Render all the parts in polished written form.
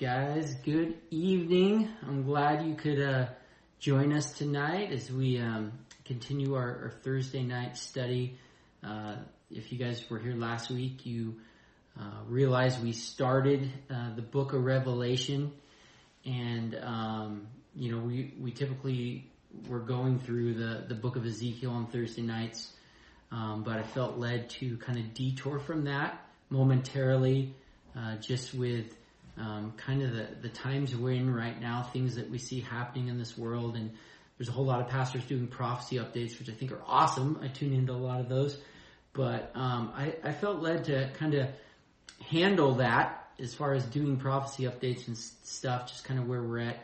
guys. Good evening. I'm glad you could join us tonight as we continue our Thursday night study. If you guys were here last week, you realize we started the book of Revelation, and we typically were going through the book of Ezekiel on Thursday nights, but I felt led to kind of detour from that momentarily, just with kind of the times we're in right now, things that we see happening in this world. And there's a whole lot of pastors doing prophecy updates, which I think are awesome. I tune into a lot of those. But I felt led to kind of handle that as far as doing prophecy updates and stuff, just kind of where we're at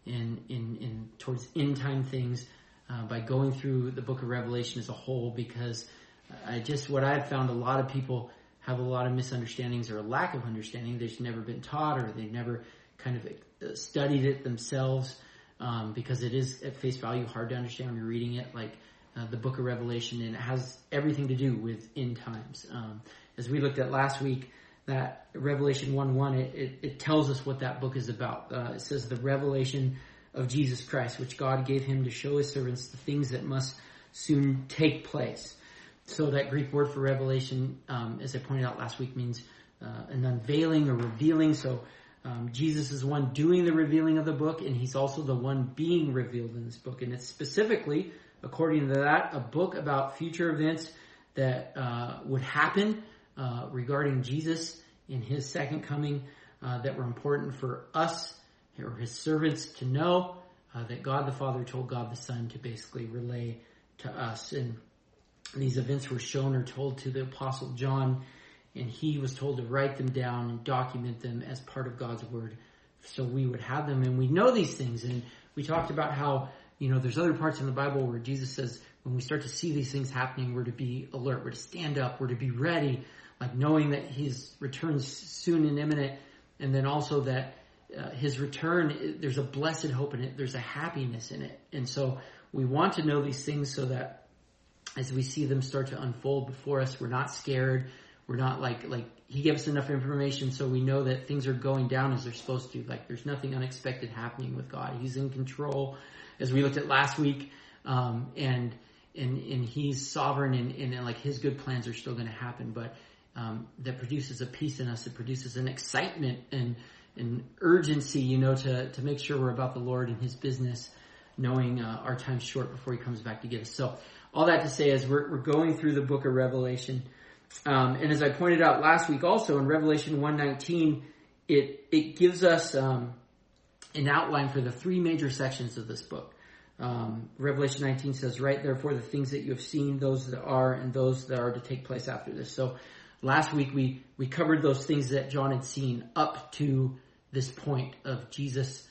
in towards end time things, by going through the book of Revelation as a whole, because what I've found, a lot of people have a lot of misunderstandings or a lack of understanding. They've never been taught, or they've never kind of studied it themselves, because it is at face value hard to understand when you're reading it, like the book of Revelation, and it has everything to do with end times. As we looked at last week, that Revelation 1:1, it tells us what that book is about. It says the revelation of Jesus Christ, which God gave him to show his servants the things that must soon take place. So that Greek word for revelation, as I pointed out last week, means an unveiling or revealing. So Jesus is the one doing the revealing of the book, and he's also the one being revealed in this book. And it's specifically, according to that, a book about future events that would happen regarding Jesus in his second coming, that were important for us or his servants to know, that God the Father told God the Son to basically relay to us. And these events were shown or told to the Apostle John, and he was told to write them down and document them as part of God's Word, so we would have them and we know these things. And we talked about how, there's other parts in the Bible where Jesus says when we start to see these things happening, we're to be alert, we're to stand up, we're to be ready, like knowing that his return's soon and imminent, and then also that his return, there's a blessed hope in it, there's a happiness in it. And so we want to know these things so that as we see them start to unfold before us, we're not scared. We're not like he gave us enough information so we know that things are going down as they're supposed to. Like there's nothing unexpected happening with God. He's in control, as we looked at last week, and he's sovereign, and like his good plans are still going to happen. But that produces a peace in us. It produces an excitement and an urgency, to make sure we're about the Lord and his business, knowing our time's short before he comes back to get us. So all that to say is we're going through the book of Revelation. And as I pointed out last week also, in Revelation 1:19, it gives us an outline for the three major sections of this book. Revelation 19 says, "Write therefore the things that you have seen, those that are, and those that are to take place after this." So last week we covered those things that John had seen up to this point of Jesus,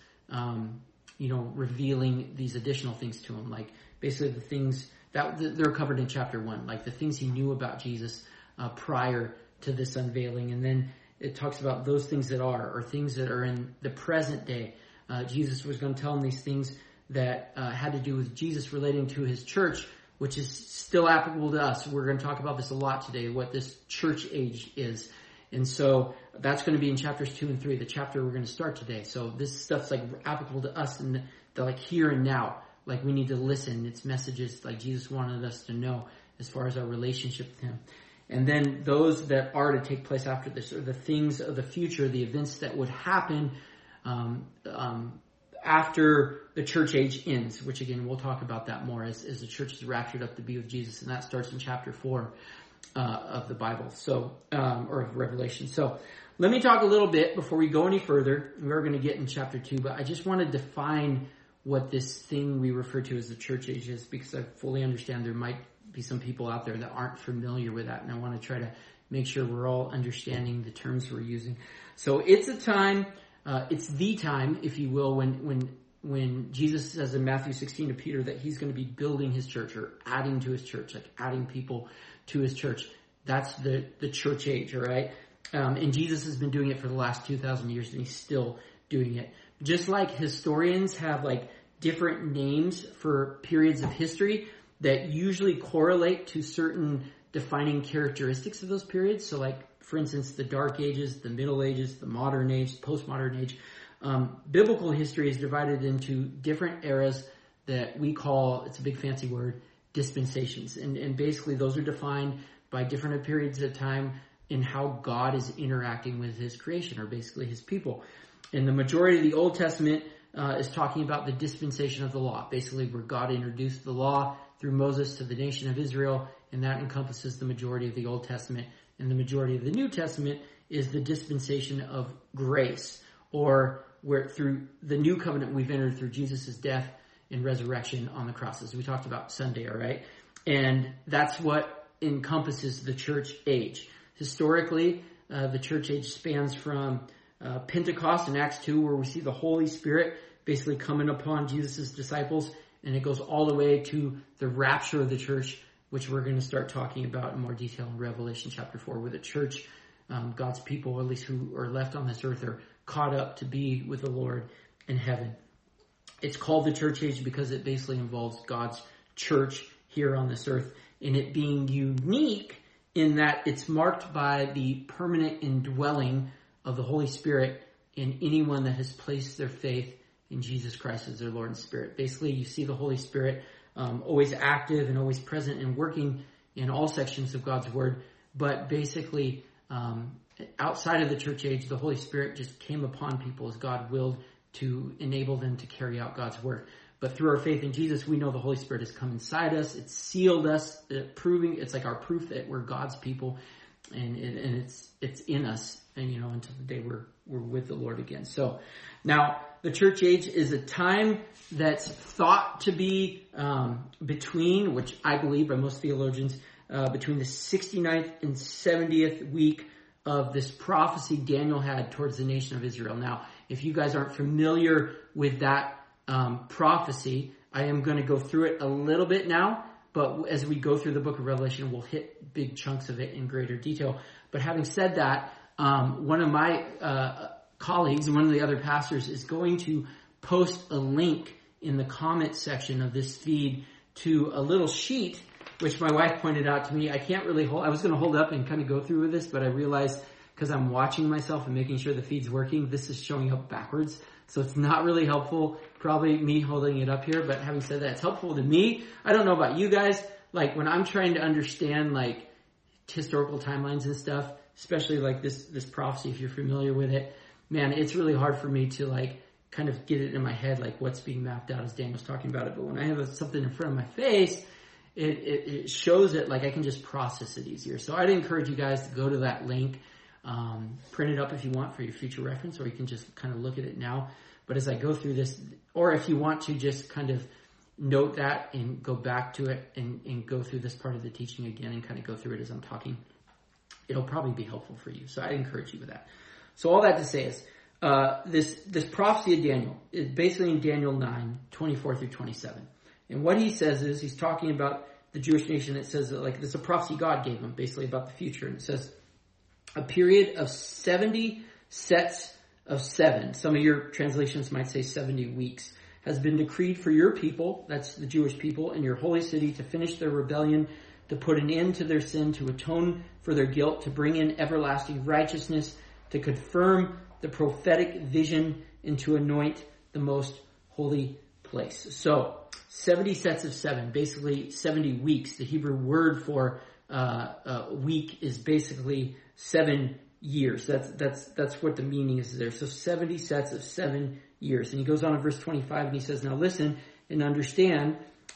revealing these additional things to him, like basically the things that they're covered in chapter 1, like the things he knew about Jesus prior to this unveiling. And then it talks about those things that are, or things that are in the present day. Jesus was going to tell him these things that had to do with Jesus relating to his church, which is still applicable to us. We're going to talk about this a lot today, what this church age is. And so that's going to be in chapters 2 and 3, the chapter we're going to start today. So this stuff's like applicable to us in the like here and now. Like we need to listen. It's messages like Jesus wanted us to know as far as our relationship with him. And then those that are to take place after this, or the things of the future, the events that would happen after the church age ends, which again, we'll talk about that more as the church is raptured up to be with Jesus. And that starts in chapter 4 of the Bible, or of Revelation. So let me talk a little bit before we go any further. We're going to get in chapter 2, but I just want to define what this thing we refer to as the church age is, because I fully understand there might be some people out there that aren't familiar with that, and I want to try to make sure we're all understanding the terms we're using. So it's a time, it's the time, if you will, when Jesus says in Matthew 16 to Peter that he's going to be building his church, or adding to his church, like adding people to his church. That's the church age, all right? And Jesus has been doing it for the last 2,000 years, and he's still doing it. Just like historians have like different names for periods of history that usually correlate to certain defining characteristics of those periods. So like, for instance, the Dark Ages, the Middle Ages, the Modern Age, Postmodern Age. Biblical history is divided into different eras that we call, it's a big fancy word, dispensations. And basically those are defined by different periods of time in how God is interacting with his creation, or basically his people. And the majority of the Old Testament is talking about the dispensation of the law, basically where God introduced the law through Moses to the nation of Israel, and that encompasses the majority of the Old Testament. And the majority of the New Testament is the dispensation of grace, or where through the new covenant we've entered through Jesus' death and resurrection on the cross, as we talked about Sunday, all right? And that's what encompasses the church age. Historically, the church age spans from Pentecost in Acts 2, where we see the Holy Spirit basically coming upon Jesus' disciples, and it goes all the way to the rapture of the church, which we're going to start talking about in more detail in Revelation chapter 4, where the church, God's people, at least who are left on this earth, are caught up to be with the Lord in heaven. It's called the church age because it basically involves God's church here on this earth, and it being unique in that it's marked by the permanent indwelling of the Holy Spirit in anyone that has placed their faith in Jesus Christ as their Lord and Spirit. Basically, you see the Holy Spirit always active and always present and working in all sections of God's Word, but basically outside of the church age, the Holy Spirit just came upon people as God willed to enable them to carry out God's work. But through our faith in Jesus, we know the Holy Spirit has come inside us. It's sealed us, proving it's like our proof that we're God's people, and it's in us, and until the day we're with the Lord again. So now the church age is a time that's thought to be between, which I believe by most theologians, between the 69th and 70th week of this prophecy Daniel had towards the nation of Israel. Now, if you guys aren't familiar with that prophecy, I am going to go through it a little bit now, but as we go through the book of Revelation, we'll hit big chunks of it in greater detail. But having said that, one of my colleagues, one of the other pastors, is going to post a link in the comment section of this feed to a little sheet, which my wife pointed out to me. I can't really hold, I was going to hold up and kind of go through with this, but I realized because I'm watching myself and making sure the feed's working, this is showing up backwards. So it's not really helpful, probably me holding it up here, but having said that, it's helpful to me. I don't know about you guys, like when I'm trying to understand like historical timelines and stuff, especially like this prophecy, if you're familiar with it, man, it's really hard for me to like kind of get it in my head, like what's being mapped out as Daniel's talking about it. But when I have something in front of my face, it shows it, like I can just process it easier. So I'd encourage you guys to go to that link, print it up if you want for your future reference, or you can just kind of look at it now. But as I go through this, or if you want to just kind of note that and go back to it and go through this part of the teaching again and kind of go through it as I'm talking, it'll probably be helpful for you. So I encourage you with that. So all that to say is, this prophecy of Daniel is basically in Daniel 9, 24 through 27. And what he says is, he's talking about the Jewish nation. It says that like this is a prophecy God gave him basically about the future. And it says, a period of 70 sets of 7, some of your translations might say 70 weeks, has been decreed for your people, that's the Jewish people, and your holy city to finish their rebellion, to put an end to their sin, to atone for their guilt, to bring in everlasting righteousness, to confirm the prophetic vision, and to anoint the most holy place. So 70 sets of 7, basically 70 weeks. The Hebrew word for week is basically 7 years. That's what the meaning is there. So 70 sets of 7 years. And he goes on in verse 25 and he says, now listen and understand,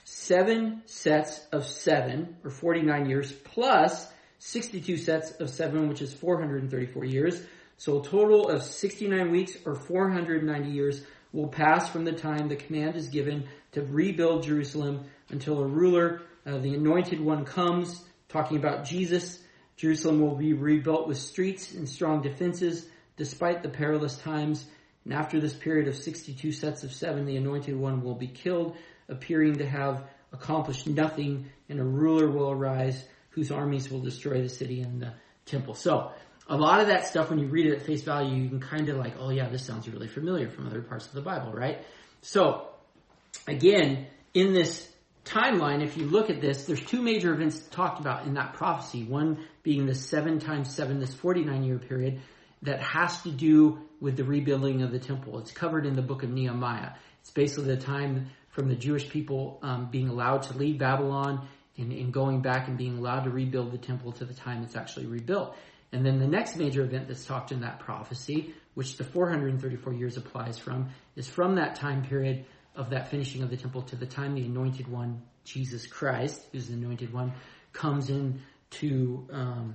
7 sets of 7, or 49 years, plus 62 sets of 7, which is 434 years. So a total of 69 weeks, or 490 years, will pass from the time the command is given to rebuild Jerusalem until a ruler, the anointed one, comes, talking about Jesus. Jerusalem will be rebuilt with streets and strong defenses despite the perilous times. And after this period of 62 sets of 7, the anointed one will be killed, appearing to have accomplished nothing, and a ruler will arise whose armies will destroy the city and the temple. So a lot of that stuff, when you read it at face value, you can kind of like, oh yeah, this sounds really familiar from other parts of the Bible, right? So again, in this timeline, if you look at this, there's 2 major events talked about in that prophecy. One being the 7 times 7, this 49-year period, that has to do with the rebuilding of the temple. It's covered in the book of Nehemiah. It's basically the time from the Jewish people being allowed to leave Babylon and going back and being allowed to rebuild the temple to the time it's actually rebuilt. And then the next major event that's talked in that prophecy, which the 434 years applies from, is from that time period of that finishing of the temple to the time the anointed one, Jesus Christ, who's the anointed one, comes in to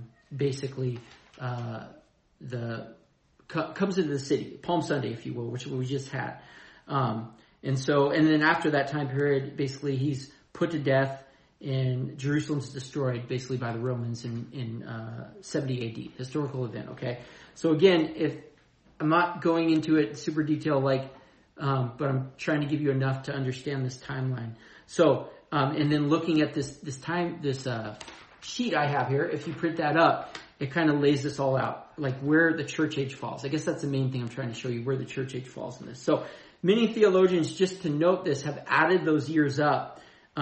comes into the city, Palm Sunday, if you will, which we just had. And then after that time period, basically he's put to death and Jerusalem's destroyed basically by the Romans in 70 AD, historical event, okay? So again, if I'm not going into it super detail but I'm trying to give you enough to understand this timeline. So, and then looking at this sheet I have here, if you print that up, it kind of lays this all out, like where the church age falls. I guess that's the main thing I'm trying to show you, where the church age falls in this. So many theologians, just to note this, have added those years up,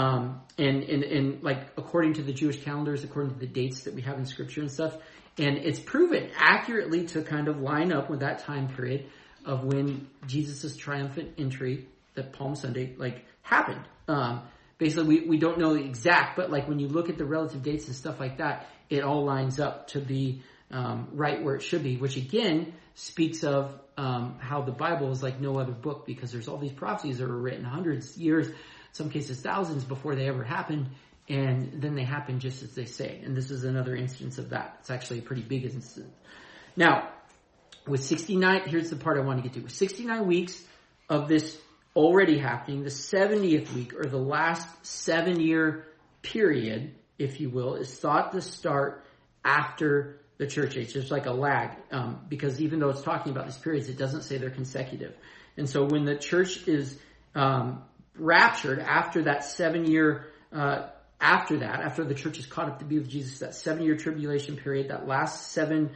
and like according to the Jewish calendars, according to the dates that we have in scripture and stuff. And it's proven accurately to kind of line up with that time period of when Jesus' triumphant entry, that Palm Sunday, happened. Basically, we don't know the exact, but when you look at the relative dates and stuff like that, it all lines up to be right where it should be, which again speaks of how the Bible is like no other book, because there's all these prophecies that were written hundreds of years, some cases thousands, before they ever happened, and then they happen just as they say. And this is another instance of that. It's actually a pretty big instance. Now, with 69, here's the part I want to get to. With 69 weeks of this already happening, the 70th week, or the last 7-year period, if you will, is thought to start after the church age. There's like a lag, because even though it's talking about these periods, it doesn't say they're consecutive. And so when the church is raptured after that 7-year, after the church is caught up to be with Jesus, that 7-year tribulation period, that last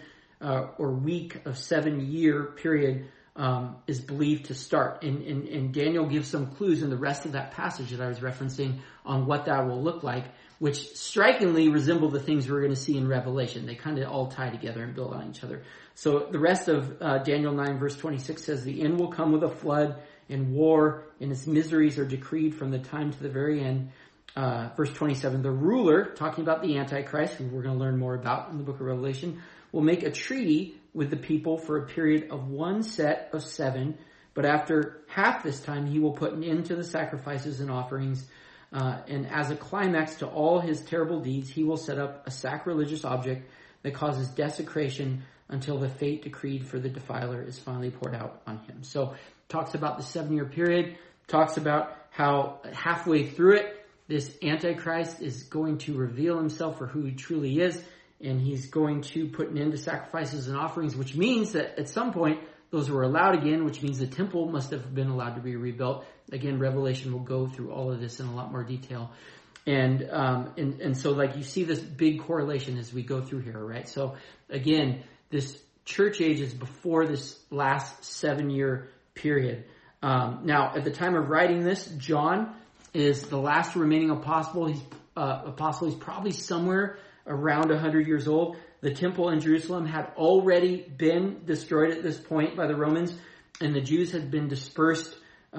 week of 7-year period, is believed to start. And Daniel gives some clues in the rest of that passage that I was referencing on what that will look like, which strikingly resemble the things we're going to see in Revelation. They kind of all tie together and build on each other. So the rest of Daniel 9 verse 26 says, the end will come with a flood and war, and its miseries are decreed from the time to the very end. Verse 27, the ruler, talking about the Antichrist, who we're going to learn more about in the book of Revelation, will make a treaty with the people for a period of 1 set of 7, but after half this time he will put an end to the sacrifices and offerings, and as a climax to all his terrible deeds, he will set up a sacrilegious object that causes desecration until the fate decreed for the defiler is finally poured out on him. So, talks about the 7-year period, talks about how halfway through it, this Antichrist is going to reveal himself for who he truly is, and he's going to put an end to sacrifices and offerings, which means that at some point those were allowed again, which means the temple must have been allowed to be rebuilt. Again, Revelation will go through all of this in a lot more detail. And so you see this big correlation as we go through here, right? So again, this church age is before this last 7-year period. Now, at the time of writing this, John is the last remaining apostle. He's probably somewhere around 100 years old. The temple in Jerusalem had already been destroyed at this point by the Romans, and the Jews had been dispersed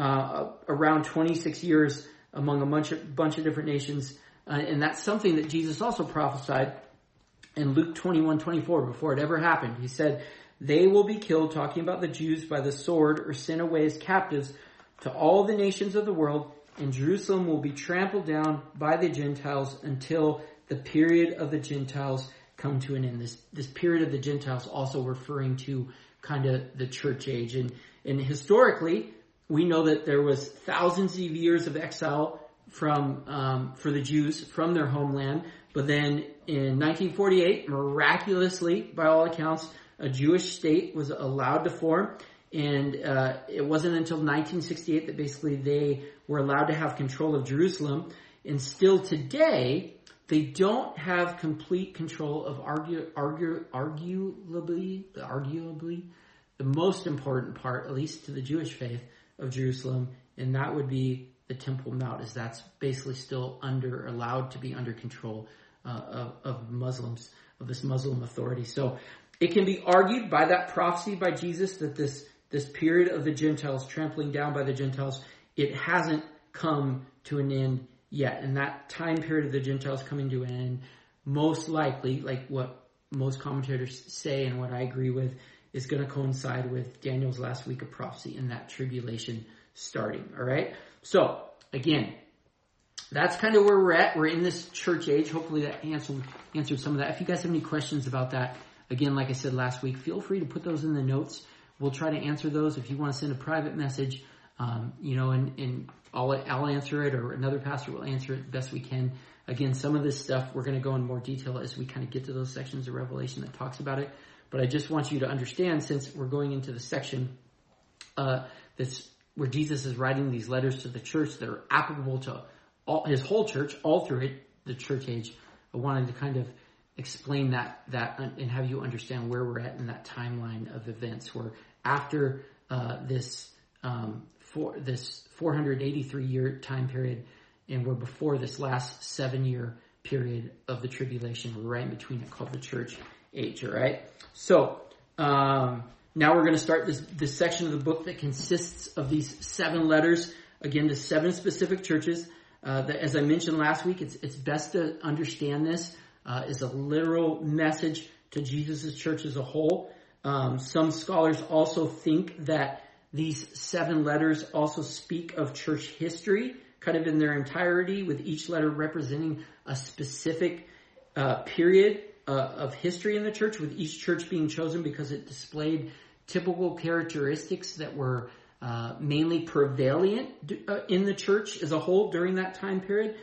around 26 years among a bunch of different nations. And that's something that Jesus also prophesied in Luke 21:24 before it ever happened. He said, they will be killed, talking about the Jews, by the sword or sent away as captives to all the nations of the world, and Jerusalem will be trampled down by the Gentiles until the period of the Gentiles come to an end. This period of the Gentiles also referring to kind of the church age. And historically, we know that there was thousands of years of exile for the Jews from their homeland. But then in 1948, miraculously, by all accounts, a Jewish state was allowed to form. And it wasn't until 1968 that basically they were allowed to have control of Jerusalem. And still today, they don't have complete control of arguably the most important part, at least to the Jewish faith, of Jerusalem, and that would be the Temple Mount, as that's basically still allowed to be under control of Muslims, of this Muslim authority. So it can be argued by that prophecy by Jesus that this period of the Gentiles, trampling down by the Gentiles, it hasn't come to an end yet. And that time period of the Gentiles coming to an end, most likely, like what most commentators say and what I agree with, is going to coincide with Daniel's last week of prophecy and that tribulation starting. All right. So again, that's kind of where we're at. We're in this church age. Hopefully that answered some of that. If you guys have any questions about that, again, like I said last week, feel free to put those in the notes. We'll try to answer those. If you want to send a private message, and I'll answer it, or another pastor will answer it best we can. Again, some of this stuff we're going to go in more detail as we kind of get to those sections of Revelation that talks about it. But I just want you to understand, since we're going into the section that's where Jesus is writing these letters to the church that are applicable to his whole church, all through it, the church age, I wanted to kind of explain that and have you understand where we're at in that timeline of events. Where after this 483-year time period, and we're before this last 7-year period of the tribulation. We're right in between it, called the church age. All right. So now we're going to start this section of the book that consists of these 7 letters, again, to 7 specific churches. That, as I mentioned last week, it's best to understand this is a literal message to Jesus' church as a whole. Some scholars also think that these 7 letters also speak of church history, kind of in their entirety, with each letter representing a specific period of history in the church, with each church being chosen because it displayed typical characteristics that were mainly prevalent in the church as a whole during that time period.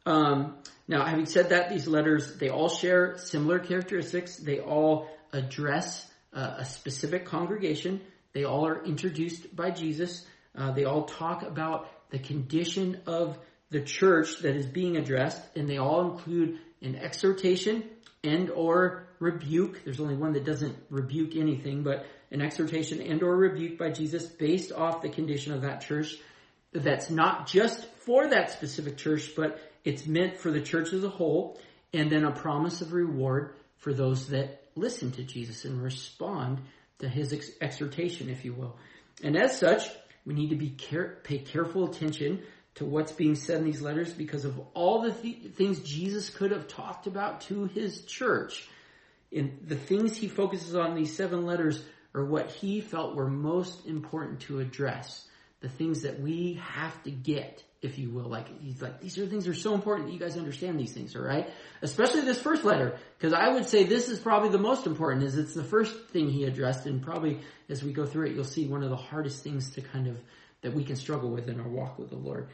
Now, having said that, these letters, they all share similar characteristics. They all address a specific congregation. They all are introduced by Jesus. They all talk about the condition of the church that is being addressed, and they all include an exhortation and or rebuke. There's only one that doesn't rebuke anything, but an exhortation and or rebuke by Jesus based off the condition of that church. That's not just for that specific church, but it's meant for the church as a whole, and then a promise of reward for those that listen to Jesus and respond to his exhortation, if you will. And as such, we need to pay careful attention to what's being said in these letters, because of all the things Jesus could have talked about to his church. And the things he focuses on in these 7 letters are what he felt were most important to address. The things that we have to get, if you will. He's like, these are things that are so important that you guys understand these things, all right? Especially this first letter, because I would say this is probably the most important, is it's the first thing he addressed, and probably as we go through it, you'll see one of the hardest things to that we can struggle with in our walk with the Lord.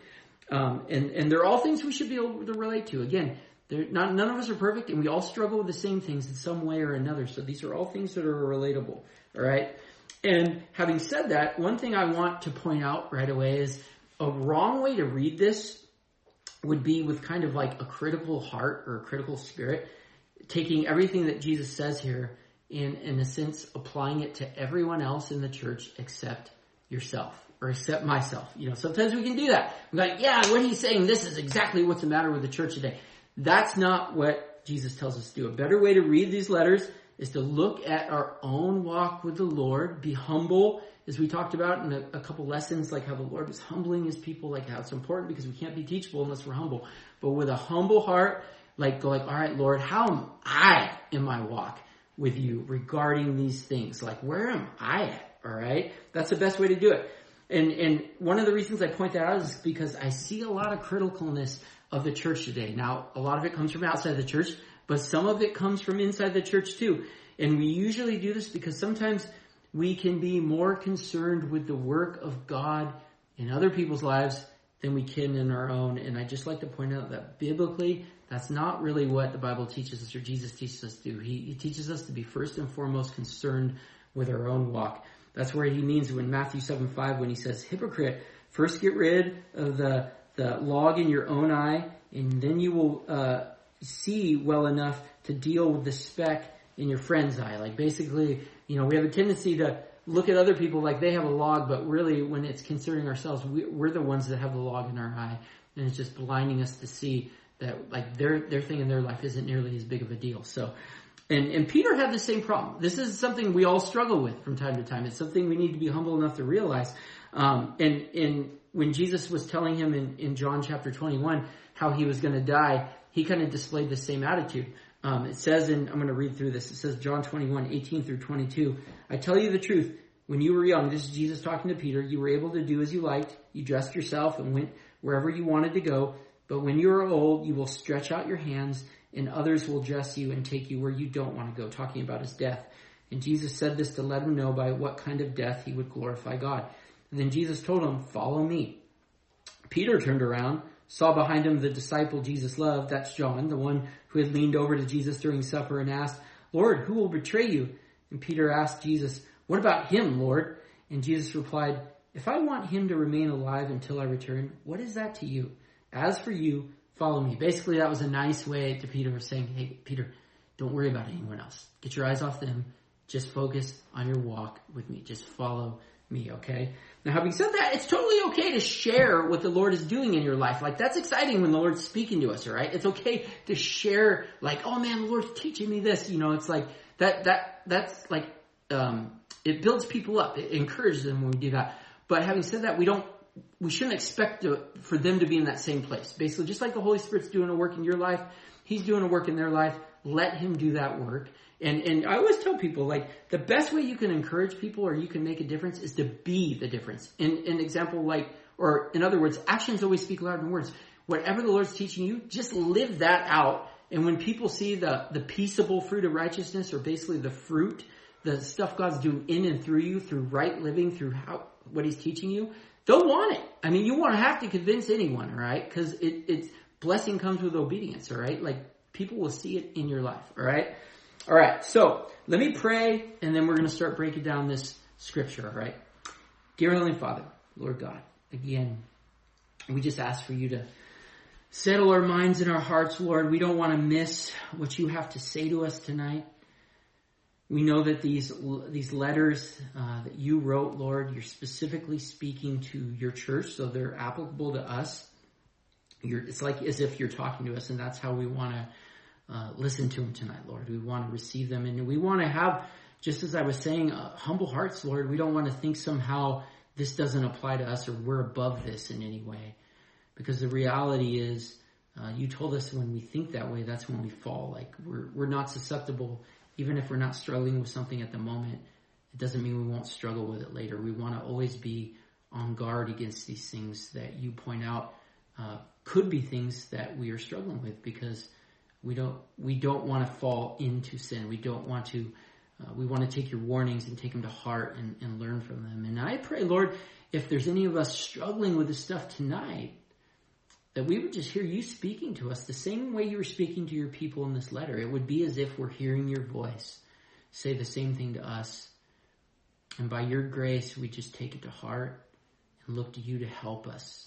And they're all things we should be able to relate to. Again, none of us are perfect, and we all struggle with the same things in some way or another. So these are all things that are relatable, all right? And having said that, one thing I want to point out right away is a wrong way to read this would be with kind of like a critical heart or a critical spirit, taking everything that Jesus says here and, in a sense, applying it to everyone else in the church except yourself or except myself. Sometimes we can do that. I'm like, yeah, what he's saying, this is exactly what's the matter with the church today. That's not what Jesus tells us to do. A better way to read these letters is to look at our own walk with the Lord, be humble, as we talked about in a couple lessons, like how the Lord was humbling his people, like how it's important because we can't be teachable unless we're humble. But with a humble heart, go all right, Lord, how am I in my walk with you regarding these things? Where am I at? All right? That's the best way to do it. And one of the reasons I point that out is because I see a lot of criticalness of the church today. Now, a lot of it comes from outside the church, but some of it comes from inside the church too. And we usually do this because sometimes we can be more concerned with the work of God in other people's lives than we can in our own. And I just like to point out that biblically, that's not really what the Bible teaches us or Jesus teaches us to do. He teaches us to be first and foremost concerned with our own walk. That's where he means when Matthew 7:5, when he says, hypocrite, first get rid of the log in your own eye, and then you will see well enough to deal with the speck in your friend's eye. Basically, we have a tendency to look at other people like they have a log, but really when it's considering ourselves, we're the ones that have the log in our eye. And it's just blinding us to see that their thing in their life isn't nearly as big of a deal. So And Peter had the same problem. This is something we all struggle with from time to time. It's something we need to be humble enough to realize. And when Jesus was telling him in John chapter 21 how he was going to die, he kind of displayed the same attitude. It says, I'm going to read through this. It says, John 21, 18 through 22. I tell you the truth. When you were young, this is Jesus talking to Peter, you were able to do as you liked. You dressed yourself and went wherever you wanted to go. But when you are old, you will stretch out your hands and others will dress you and take you where you don't want to go, talking about his death. And Jesus said this to let him know by what kind of death he would glorify God. And then Jesus told him, follow me. Peter turned around, saw behind him the disciple Jesus loved, that's John, the one who had leaned over to Jesus during supper and asked, Lord, who will betray you? And Peter asked Jesus, what about him, Lord? And Jesus replied, if I want him to remain alive until I return, what is that to you? As for you, follow me. Basically, that was a nice way to Peter of saying, hey, Peter, don't worry about anyone else. Get your eyes off them. Just focus on your walk with me. Just follow me, okay? Now, having said that, it's totally okay to share what the Lord is doing in your life. Like, that's exciting when the Lord's speaking to us, all right? It's okay to share, like, oh man, the Lord's teaching me this. You know, it's like, that's like, it builds people up. It encourages them when we do that. But having said that, we shouldn't expect for them to be in that same place. Basically, just like the Holy Spirit's doing a work in your life, he's doing a work in their life. Let him do that work. And I always tell people, like, the best way you can encourage people or you can make a difference is to be the difference. In example, like, or in other words, actions always speak louder than words. Whatever the Lord's teaching you, just live that out. And when people see the peaceable fruit of righteousness, or basically the fruit, the stuff God's doing in and through you, through right living, through what he's teaching you, they'll want it. I mean, you won't have to convince anyone, all right? Because it's blessing comes with obedience, all right? Like, people will see it in your life, all right? All right, so let me pray, and then we're going to start breaking down this scripture, all right? Dear Heavenly Father, Lord God, again, we just ask for you to settle our minds and our hearts, Lord. We don't want to miss what you have to say to us tonight. We know that these letters that you wrote, Lord, you're specifically speaking to your church, so they're applicable to us. It's like as if you're talking to us, and that's how we want to listen to them tonight, Lord. We want to receive them, and we want to have, just as I was saying, humble hearts, Lord. We don't want to think somehow this doesn't apply to us or we're above this in any way, because the reality is, you told us when we think that way, that's when we fall. Like, we're not susceptible. Even if we're not struggling with something at the moment, it doesn't mean we won't struggle with it later. We want to always be on guard against these things that you point out could be things that we are struggling with, because we don't want to fall into sin. We don't want to. We want to take your warnings and take them to heart and learn from them. And I pray, Lord, if there's any of us struggling with this stuff tonight, that we would just hear you speaking to us the same way you were speaking to your people in this letter. It would be as if we're hearing your voice say the same thing to us. And by your grace, we just take it to heart and look to you to help us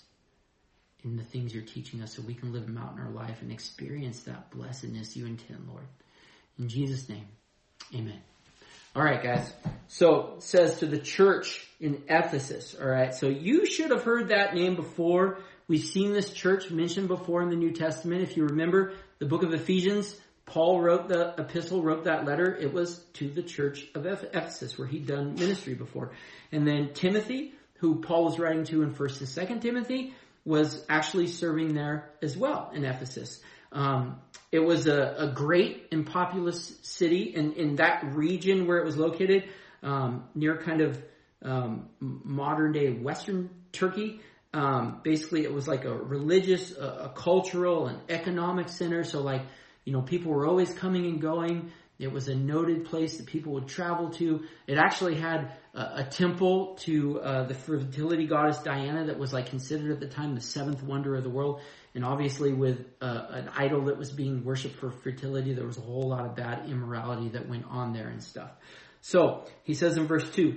in the things you're teaching us, so we can live them out in our life and experience that blessedness you intend, Lord. In Jesus' name, amen. All right, guys. So it says to the church in Ephesus. All right. So you should have heard that name before. We've seen this church mentioned before in the New Testament. If you remember the book of Ephesians, Paul wrote the epistle, wrote that letter. It was to the church of Ephesus, where he'd done ministry before. And then Timothy, who Paul was writing to in 1st and 2nd Timothy, was actually serving there as well in Ephesus. It was a great and populous city in that region where it was located, near kind of modern day Western Turkey. Basically, it was like a religious, a cultural, and economic center. So, like, you know, people were always coming and going. It was a noted place that people would travel to. It actually had a temple to the fertility goddess Diana that was like considered at the time the seventh wonder of the world. And obviously with an idol that was being worshipped for fertility, there was a whole lot of bad immorality that went on there and stuff. So he says in verse 2,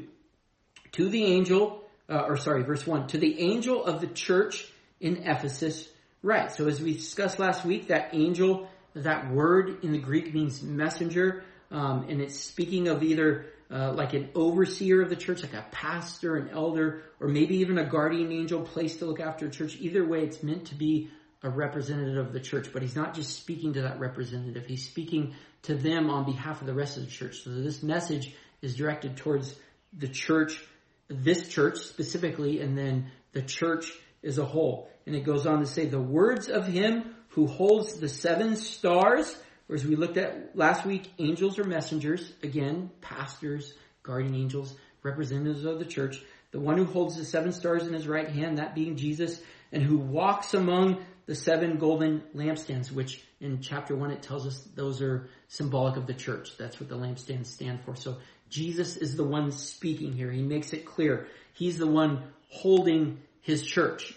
verse 1, to the angel of the church in Ephesus write. So as we discussed last week, that angel, that word in the Greek means messenger, and it's speaking of either like an overseer of the church, like a pastor, an elder, or maybe even a guardian angel placed to look after a church. Either way, it's meant to be a representative of the church, but he's not just speaking to that representative. He's speaking to them on behalf of the rest of the church. So this message is directed towards the church, this church specifically, and then the church as a whole. And it goes on to say, the words of him who holds the 7 stars, or as we looked at last week, angels or messengers, again, pastors, guardian angels, representatives of the church, the one who holds the 7 stars in his right hand, that being Jesus, and who walks among the 7 golden lampstands, which in chapter 1 it tells us those are symbolic of the church. That's what the lampstands stand for. So Jesus is the one speaking here. He makes it clear. He's the one holding his church,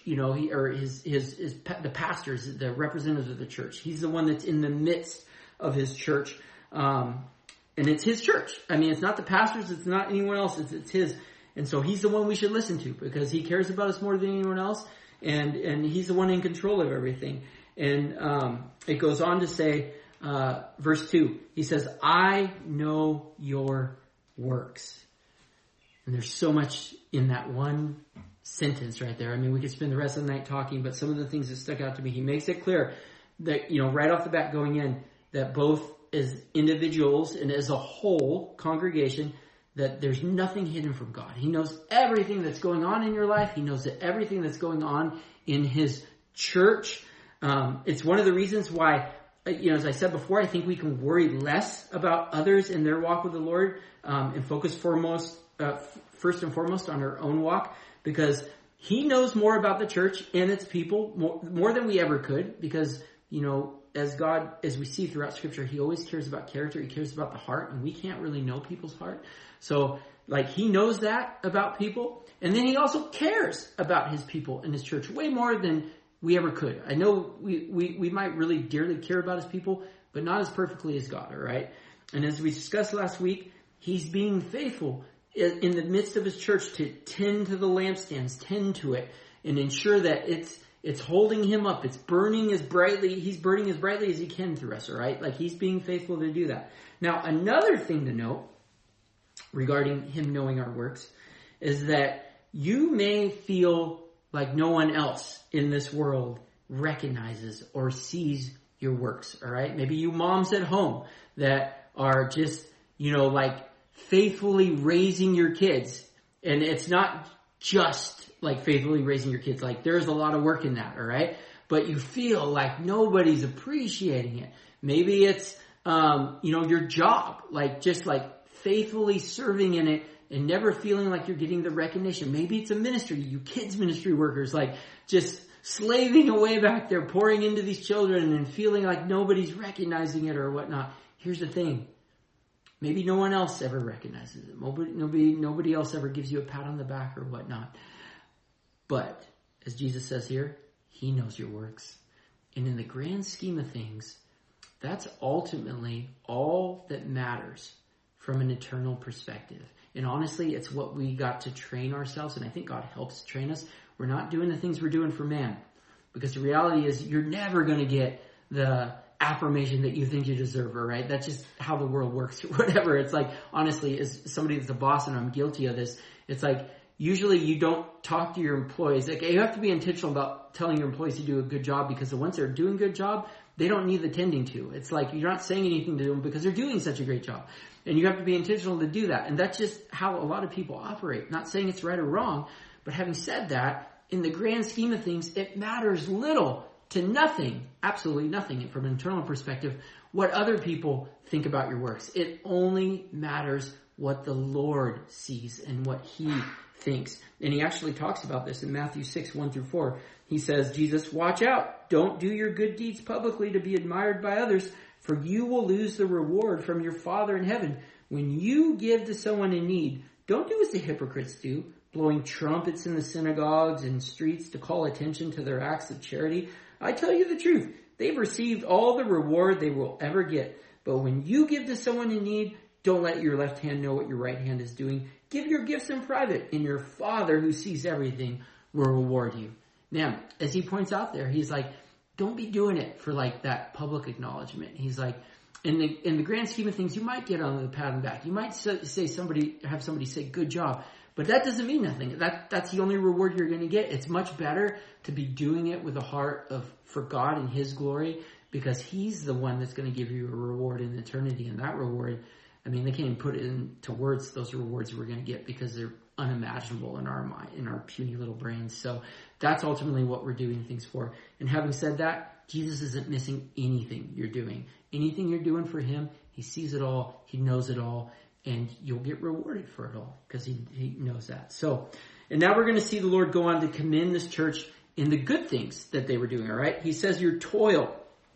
the pastors, the representatives of the church. He's the one that's in the midst of his church. And it's his church. I mean, it's not the pastors. It's not anyone else. It's his. And so he's the one we should listen to because he cares about us more than anyone else. And he's the one in control of everything. And it goes on to say, verse 2, he says, I know your works. And there's so much in that one sentence right there. I mean, we could spend the rest of the night talking, but some of the things that stuck out to me, he makes it clear that, right off the bat going in, that both as individuals and as a whole congregation, that there's nothing hidden from God. He knows everything that's going on in your life. He knows everything that's going on in his church. It's one of the reasons why, as I said before, I think we can worry less about others in their walk with the Lord and focus first and foremost on our own walk, because he knows more about the church and its people more than we ever could, because, as God, as we see throughout Scripture, he always cares about character. He cares about the heart, and we can't really know people's heart. So, he knows that about people, and then he also cares about his people and his church way more than we ever could. I know we might really dearly care about his people, but not as perfectly as God, all right? And as we discussed last week, he's being faithful in the midst of his church to tend to the lampstands, tend to it, and ensure that it's holding him up. It's burning as brightly. He's burning as brightly as he can through us, all right? He's being faithful to do that. Now, another thing to note regarding him knowing our works is that you may feel like no one else in this world recognizes or sees your works, all right? Maybe you moms at home that are just, faithfully raising your kids. And it's not just faithfully raising your kids. There's a lot of work in that, all right? But you feel like nobody's appreciating it. Maybe it's, your job, faithfully serving in it and never feeling like you're getting the recognition. Maybe it's a ministry, you kids ministry workers, just slaving away back there, pouring into these children and feeling like nobody's recognizing it or whatnot. Here's the thing. Maybe no one else ever recognizes it. Nobody else ever gives you a pat on the back or whatnot. But, as Jesus says here, he knows your works. And in the grand scheme of things, that's ultimately all that matters from an eternal perspective. And honestly, it's what we got to train ourselves, and I think God helps train us. We're not doing the things we're doing for man. Because the reality is, you're never going to get the affirmation that you think you deserve, right? That's just how the world works or whatever. It's honestly, as somebody that's a boss, and I'm guilty of this, it's usually you don't talk to your employees. You have to be intentional about telling your employees to do a good job, because the ones that are doing a good job, they don't need the tending to. It's you're not saying anything to them because they're doing such a great job. And you have to be intentional to do that. And that's just how a lot of people operate. Not saying it's right or wrong, but having said that, in the grand scheme of things, it matters little to nothing, absolutely nothing from an internal perspective, what other people think about your works. It only matters what the Lord sees and what he thinks. And he actually talks about this in Matthew 6, 1-4. He says, Jesus, watch out. Don't do your good deeds publicly to be admired by others, for you will lose the reward from your Father in heaven. When you give to someone in need, don't do as the hypocrites do, blowing trumpets in the synagogues and streets to call attention to their acts of charity. I tell you the truth, they've received all the reward they will ever get. But when you give to someone in need, don't let your left hand know what your right hand is doing. Give your gifts in private, and your Father who sees everything will reward you. Now, as he points out there, he's don't be doing it for that public acknowledgement. He's in the grand scheme of things, you might get on the pat on the back. You might have somebody say good job. But that doesn't mean nothing. That's the only reward you're going to get. It's much better to be doing it with a heart for God and His glory, because He's the one that's going to give you a reward in eternity. And that reward, I mean, they can't even put it into words, those rewards we're going to get, because they're unimaginable in our mind, in our puny little brains. So that's ultimately what we're doing things for. And having said that, Jesus isn't missing anything you're doing. Anything you're doing for Him, He sees it all, He knows it all, and you'll get rewarded for it all, because he knows that. So, and now we're going to see the Lord go on to commend this church in the good things that they were doing, all right? He says your toil.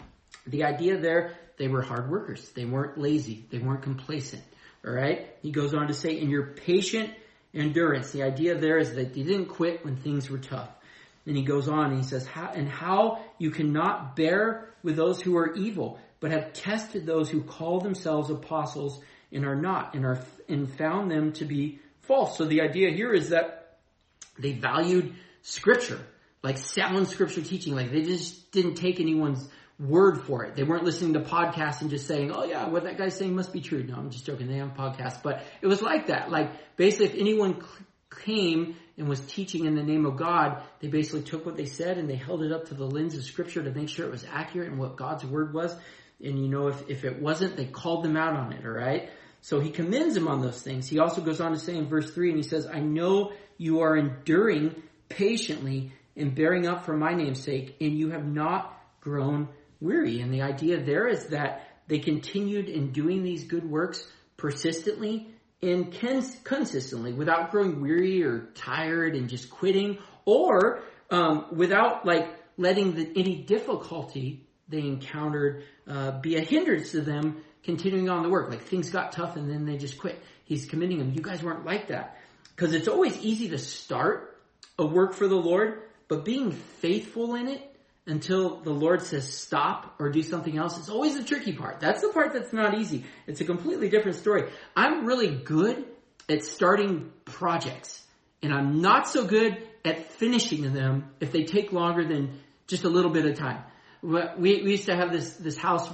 The idea there, they were hard workers. They weren't lazy. They weren't complacent, all right? He goes on to say, in your patient endurance. The idea there is that they didn't quit when things were tough. And he goes on and he says, how you cannot bear with those who are evil, but have tested those who call themselves apostles and are not, and found them to be false. So the idea here is that they valued Scripture, like sound Scripture teaching. Like they just didn't take anyone's word for it. They weren't listening to podcasts and just saying, oh yeah, what that guy's saying must be true. No, I'm just joking. They have podcasts. But it was like that. Like basically if anyone came and was teaching in the name of God, they basically took what they said and they held it up to the lens of Scripture to make sure it was accurate and what God's word was. And you know, if it wasn't, they called them out on it, all right? So he commends them on those things. He also goes on to say in verse 3, and he says, I know you are enduring patiently and bearing up for my name's sake, and you have not grown weary. And the idea there is that they continued in doing these good works persistently and consistently without growing weary or tired and just quitting, or without like letting any difficulty they encountered be a hindrance to them continuing on the work. Like things got tough and then they just quit. He's commending them. You guys weren't like that. Because it's always easy to start a work for the Lord, but being faithful in it until the Lord says stop or do something else is always the tricky part. That's the part that's not easy. It's a completely different story. I'm really good at starting projects, and I'm not so good at finishing them if they take longer than just a little bit of time. We used to have this house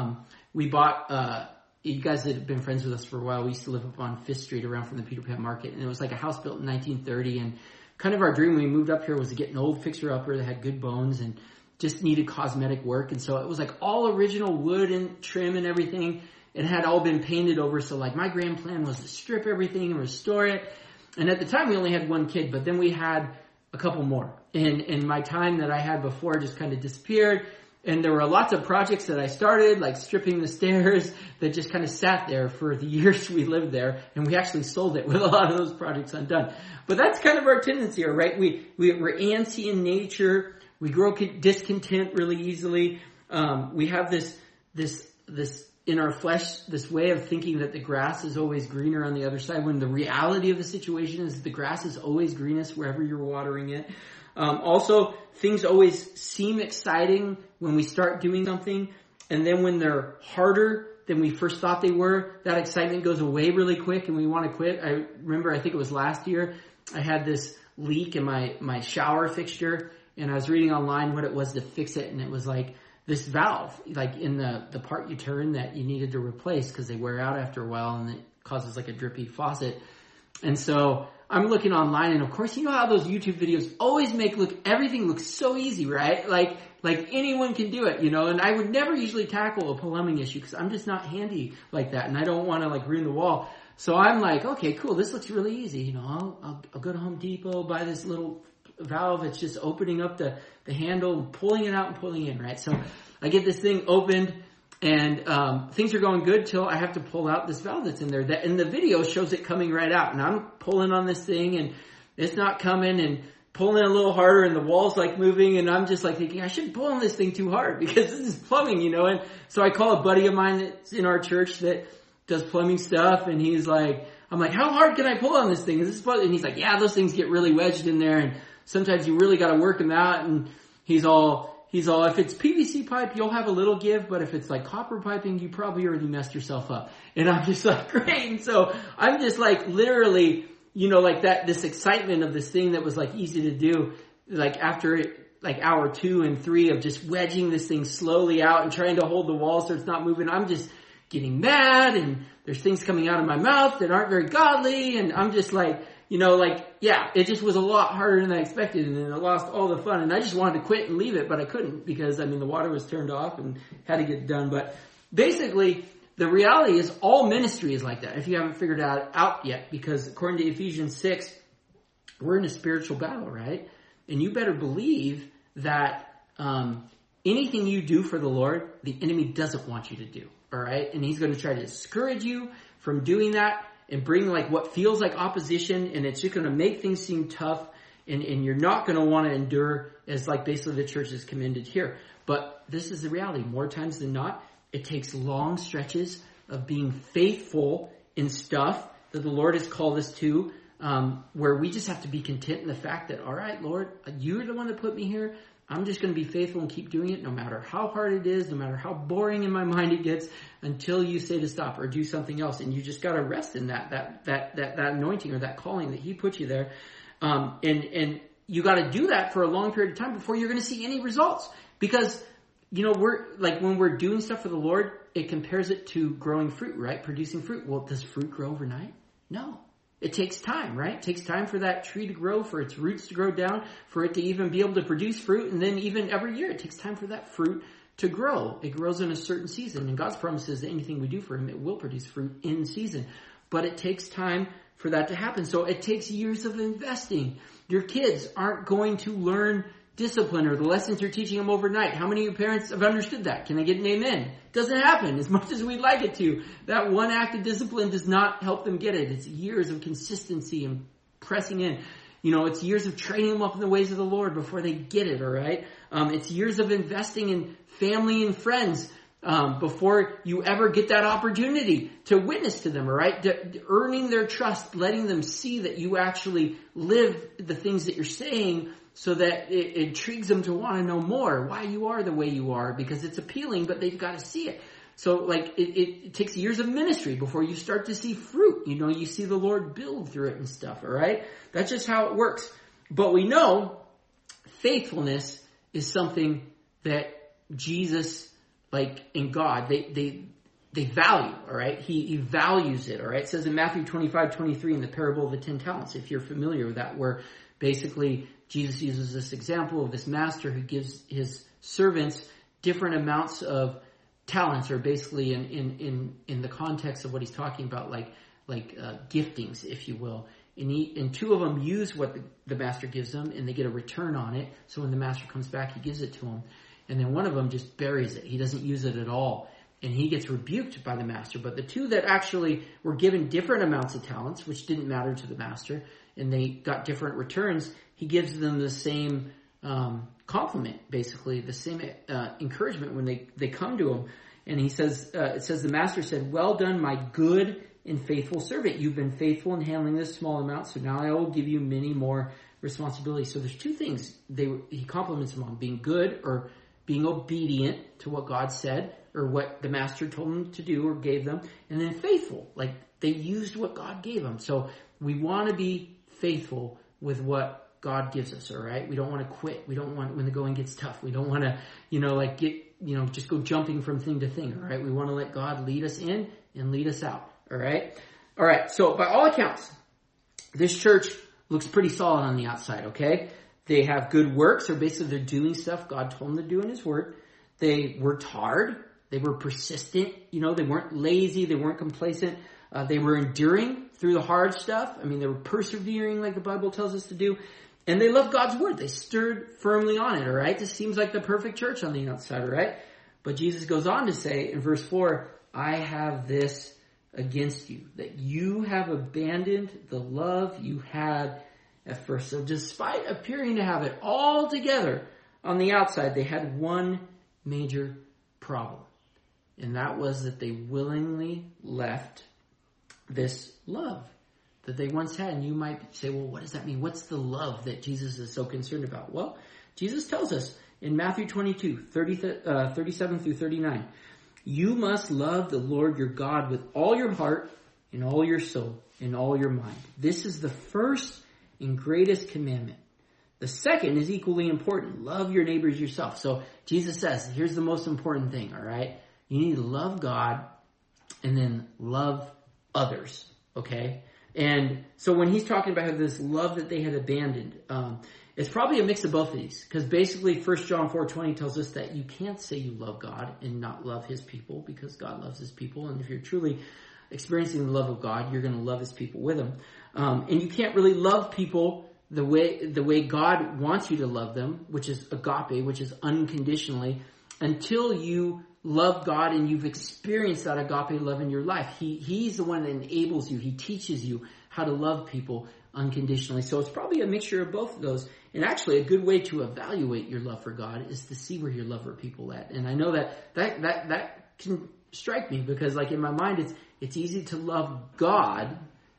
we bought. You guys that have been friends with us for a while, we used to live up on 5th Street around from the Peter Pan Market, and it was like a house built in 1930, and kind of our dream when we moved up here was to get an old fixer-upper that had good bones and just needed cosmetic work. And so it was like all original wood and trim and everything. It had all been painted over. So like my grand plan was to strip everything and restore it. And at the time we only had one kid, but then we had a couple more. And my time that I had before just kind of disappeared. And there were lots of projects that I started, like stripping the stairs, that just kind of sat there for the years we lived there. And we actually sold it with a lot of those projects undone. But that's kind of our tendency here, right? We're antsy in nature. We grow discontent really easily. We have this in our flesh, this way of thinking that the grass is always greener on the other side, when the reality of the situation is the grass is always greenest wherever you're watering it. Also, things always seem exciting when we start doing something, and then when they're harder than we first thought they were, that excitement goes away really quick and we want to quit. I remember, I think it was last year, I had this leak in my shower fixture, and I was reading online what it was to fix it, and it was like this valve, like in the part you turn that you needed to replace because they wear out after a while and it causes like a drippy faucet. And so I'm looking online, and of course, you know how those YouTube videos always make everything look so easy, right? Like anyone can do it, you know, and I would never usually tackle a plumbing issue because I'm just not handy like that, and I don't want to like ruin the wall. So I'm like, okay, cool, this looks really easy. You know, I'll go to Home Depot, buy this little valve. It's just opening up the handle and pulling it out and pulling it in, right? So I get this thing opened, and things are going good till I have to pull out this valve that's in there. That in the video shows it coming right out, and I'm pulling on this thing, and it's not coming, and pulling a little harder, and the wall's like moving, and I'm just like thinking I shouldn't pull on this thing too hard because this is plumbing, you know. And so I call a buddy of mine that's in our church that does plumbing stuff, and he's like, I'm like, how hard can I pull on this thing? Is this plumbing? And he's like, yeah, those things get really wedged in there, and sometimes you really got to work them out. And he's all, if it's PVC pipe, you'll have a little give, but if it's like copper piping, you probably already messed yourself up. And I'm just like, great. And so I'm just like literally, you know, like this excitement of this thing that was like easy to do, like after like hour 2 and 3 of just wedging this thing slowly out and trying to hold the wall so it's not moving, I'm just getting mad, and there's things coming out of my mouth that aren't very godly, and I'm just like it just was a lot harder than I expected, and then I lost all the fun, and I just wanted to quit and leave it, but I couldn't because, the water was turned off and had to get done. But basically, the reality is all ministry is like that, if you haven't figured it out yet, because according to Ephesians 6, we're in a spiritual battle, right? And you better believe that anything you do for the Lord, the enemy doesn't want you to do, all right? And he's going to try to discourage you from doing that and bring what feels like opposition, and it's just going to make things seem tough, and you're not going to want to endure, as basically the church is commended here. But this is the reality. More times than not, it takes long stretches of being faithful in stuff that the Lord has called us to, where we just have to be content in the fact that, all right, Lord, you're the one that put me here. I'm just going to be faithful and keep doing it no matter how hard it is, no matter how boring in my mind it gets, until you say to stop or do something else. And you just got to rest in that anointing or that calling that he put you there. And you got to do that for a long period of time before you're going to see any results. Because, we're when we're doing stuff for the Lord, it compares it to growing fruit, right? Producing fruit. Well, does fruit grow overnight? No. It takes time, right? It takes time for that tree to grow, for its roots to grow down, for it to even be able to produce fruit. And then even every year, it takes time for that fruit to grow. It grows in a certain season. And God's promise is that anything we do for him, it will produce fruit in season. But it takes time for that to happen. So it takes years of investing. Your kids aren't going to learn discipline or the lessons you're teaching them overnight. How many of your parents have understood that? Can I get an amen? It doesn't happen as much as we'd like it to. That one act of discipline does not help them get it. It's years of consistency and pressing in. It's years of training them up in the ways of the Lord before they get it, all right? It's years of investing in family and friends before you ever get that opportunity to witness to them, all right? Earning their trust, letting them see that you actually live the things that you're saying, so that it intrigues them to want to know more, why you are the way you are, because it's appealing, but they've got to see it. So it takes years of ministry before you start to see fruit. You see the Lord build through it and stuff, all right? That's just how it works. But we know faithfulness is something that Jesus, in God, they value, all right? He values it, all right? It says in Matthew 25:23 in the parable of the 10 talents, if you're familiar with that, where basically Jesus uses this example of this master who gives his servants different amounts of talents, or basically in the context of what he's talking about, giftings, if you will. And two of them use what the master gives them, and they get a return on it. So when the master comes back, he gives it to them. And then one of them just buries it. He doesn't use it at all. And he gets rebuked by the master. But the two that actually were given different amounts of talents, which didn't matter to the master, and they got different returns, he gives them the same compliment, basically, the same encouragement when they come to him. And he says, it says, the master said, "Well done, my good and faithful servant. You've been faithful in handling this small amount, so now I will give you many more responsibilities." So there's two things he compliments him on: being good, or being obedient to what God said, or what the master told them to do or gave them, and then faithful, they used what God gave them. So we want to be faithful with what God gives us, all right? We don't want to quit. We don't want, when the going gets tough, we don't want to, just go jumping from thing to thing, all right? We want to let God lead us in and lead us out, all right? All right, so by all accounts, this church looks pretty solid on the outside, okay? They have good works, or basically they're doing stuff God told them to do in his word. They worked hard. They were persistent. They weren't lazy. They weren't complacent. They were enduring through the hard stuff. They were persevering like the Bible tells us to do. And they loved God's word. They stood firmly on it, all right? This seems like the perfect church on the outside, all right? But Jesus goes on to say in verse 4, "I have this against you, that you have abandoned the love you had at first." So despite appearing to have it all together on the outside, they had one major problem. And that was that they willingly left this love that they once had. And you might say, well, what does that mean? What's the love that Jesus is so concerned about? Well, Jesus tells us in Matthew 22, 37 through 39, "You must love the Lord your God with all your heart and all your soul and all your mind. This is the first and greatest commandment. The second is equally important. Love your neighbors yourself." So Jesus says, here's the most important thing, all right? You need to love God and then love others, okay? And so when he's talking about this love that they had abandoned, it's probably a mix of both of these. Because basically 1 John 4:20 tells us that you can't say you love God and not love his people, because God loves his people. And if you're truly experiencing the love of God, you're going to love his people with him. And you can't really love people the way God wants you to love them, which is agape, which is unconditionally, until you love God and you've experienced that agape love in your life. He's the one that enables you. He teaches you how to love people unconditionally. So it's probably a mixture of both of those. And actually a good way to evaluate your love for God is to see where your love for people at. And I know that can strike me, because like in my mind it's easy to love God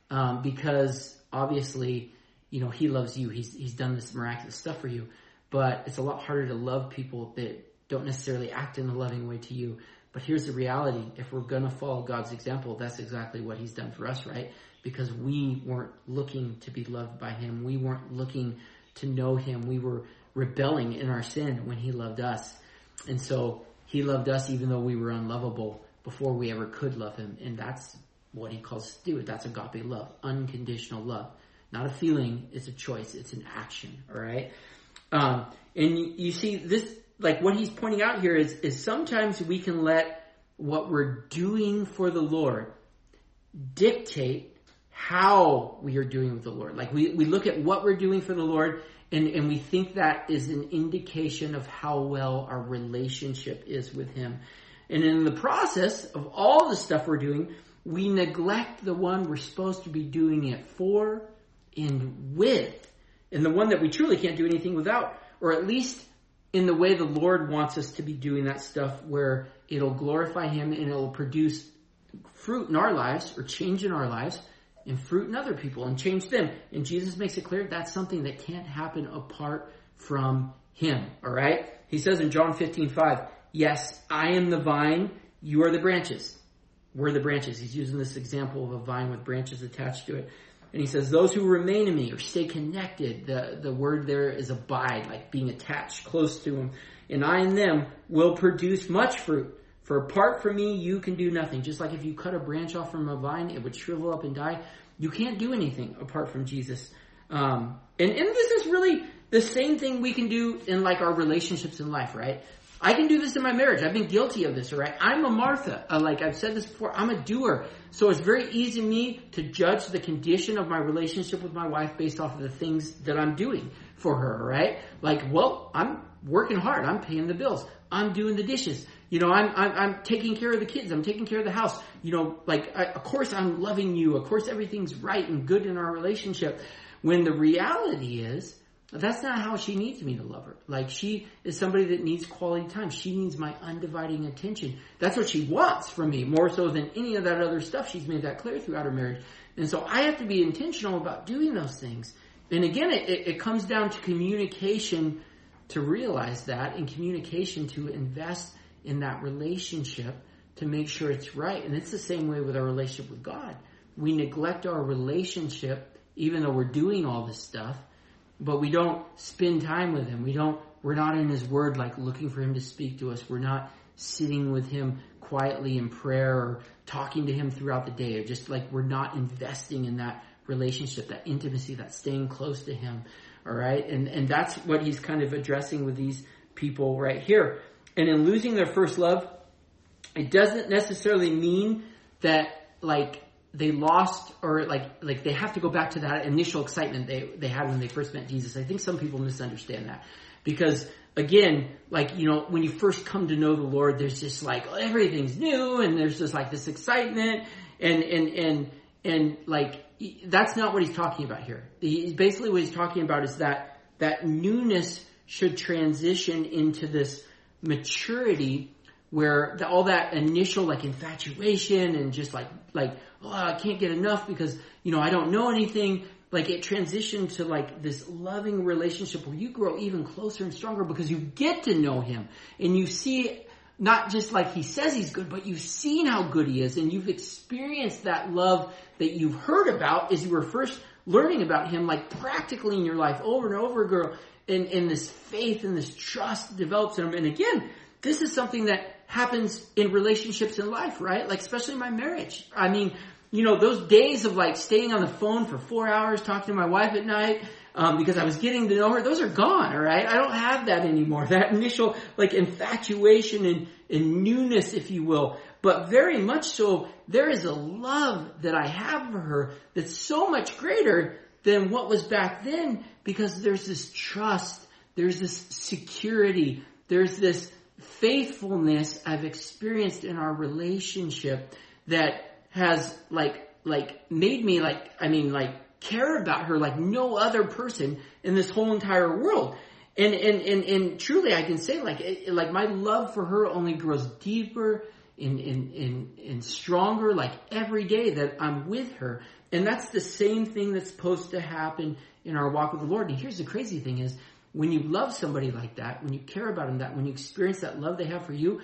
because obviously, he loves you. He's done this miraculous stuff for you. But it's a lot harder to love people that don't necessarily act in a loving way to you. But here's the reality. If we're going to follow God's example, that's exactly what he's done for us, right? Because we weren't looking to be loved by him. We weren't looking to know him. We were rebelling in our sin when he loved us. And so he loved us even though we were unlovable before we ever could love him. And that's what he calls us to do. That's agape love, unconditional love. Not a feeling, it's a choice, it's an action, all right? And you see this, like what he's pointing out here is sometimes we can let what we're doing for the Lord dictate how we are doing with the Lord. Like we look at what we're doing for the Lord and we think that is an indication of how well our relationship is with him. And in the process of all the stuff we're doing, we neglect the one we're supposed to be doing it for and with, and the one that we truly can't do anything without, or at least in the way the Lord wants us to be doing that stuff, where it'll glorify him and it'll produce fruit in our lives, or change in our lives, and fruit in other people, and change them. And Jesus makes it clear that's something that can't happen apart from him, all right? He says in John 15:5, yes, I am the vine, you are the branches. We're the branches. He's using this example of a vine with branches attached to it. And he says, those who remain in me, or stay connected, the word there is abide, like being attached close to him. And I and them will produce much fruit. For apart from me, you can do nothing. Just like if you cut a branch off from a vine, it would shrivel up and die. You can't do anything apart from Jesus. And this is really the same thing we can do in like our relationships in life, right? I can do this in my marriage. I've been guilty of this, all right? I'm a Martha. Like I've said this before, I'm a doer. So it's very easy to me to judge the condition of my relationship with my wife based off of the things that I'm doing for her, all right? Like, well, I'm working hard. I'm paying the bills. I'm doing the dishes. I'm taking care of the kids. I'm taking care of the house. Of course I'm loving you. Of course everything's right and good in our relationship. When the reality is, that's not how she needs me to love her. Like, she is somebody that needs quality time. She needs my undividing attention. That's what she wants from me, more so than any of that other stuff. She's made that clear throughout her marriage. And so I have to be intentional about doing those things. And again, it comes down to communication to realize that, and communication to invest in that relationship to make sure it's right. And it's the same way with our relationship with God. We neglect our relationship even though we're doing all this stuff, but we don't spend time with him. We're not in his word, like looking for him to speak to us. We're not sitting with him quietly in prayer or talking to him throughout the day, or just like we're not investing in that relationship, that intimacy, that staying close to him. All right. And that's what he's kind of addressing with these people right here. And in losing their first love, it doesn't necessarily mean that like they lost, or like they have to go back to that initial excitement they had when they first met Jesus. I think some people misunderstand that, because again, like, when you first come to know the Lord, there's just like everything's new, and there's just like this excitement, and like that's not what he's talking about here. Basically what he's talking about is that newness should transition into this maturity, where all that initial like infatuation and just like oh, I can't get enough because I don't know anything, like it transitioned to like this loving relationship where you grow even closer and stronger because you get to know him, and you see not just like he says he's good, but you've seen how good he is, and you've experienced that love that you've heard about as you were first learning about him, like practically in your life over and over again, and this faith and this trust develops in him. And again, this is something that happens in relationships in life, right? Like especially my marriage. I mean, those days of like staying on the phone for 4 hours talking to my wife at night, because I was getting to know her, those are gone, all right? I don't have that anymore. That initial like infatuation and newness, if you will. But very much so, there is a love that I have for her that's so much greater than what was back then, because there's this trust, there's this security, there's this faithfulness I've experienced in our relationship that has like made me care about her like no other person in this whole entire world. And truly I can say like my love for her only grows deeper and stronger like every day that I'm with her. And that's the same thing that's supposed to happen in our walk with the Lord. And here's the crazy thing is, when you love somebody like that, when you care about them, that when you experience that love they have for you,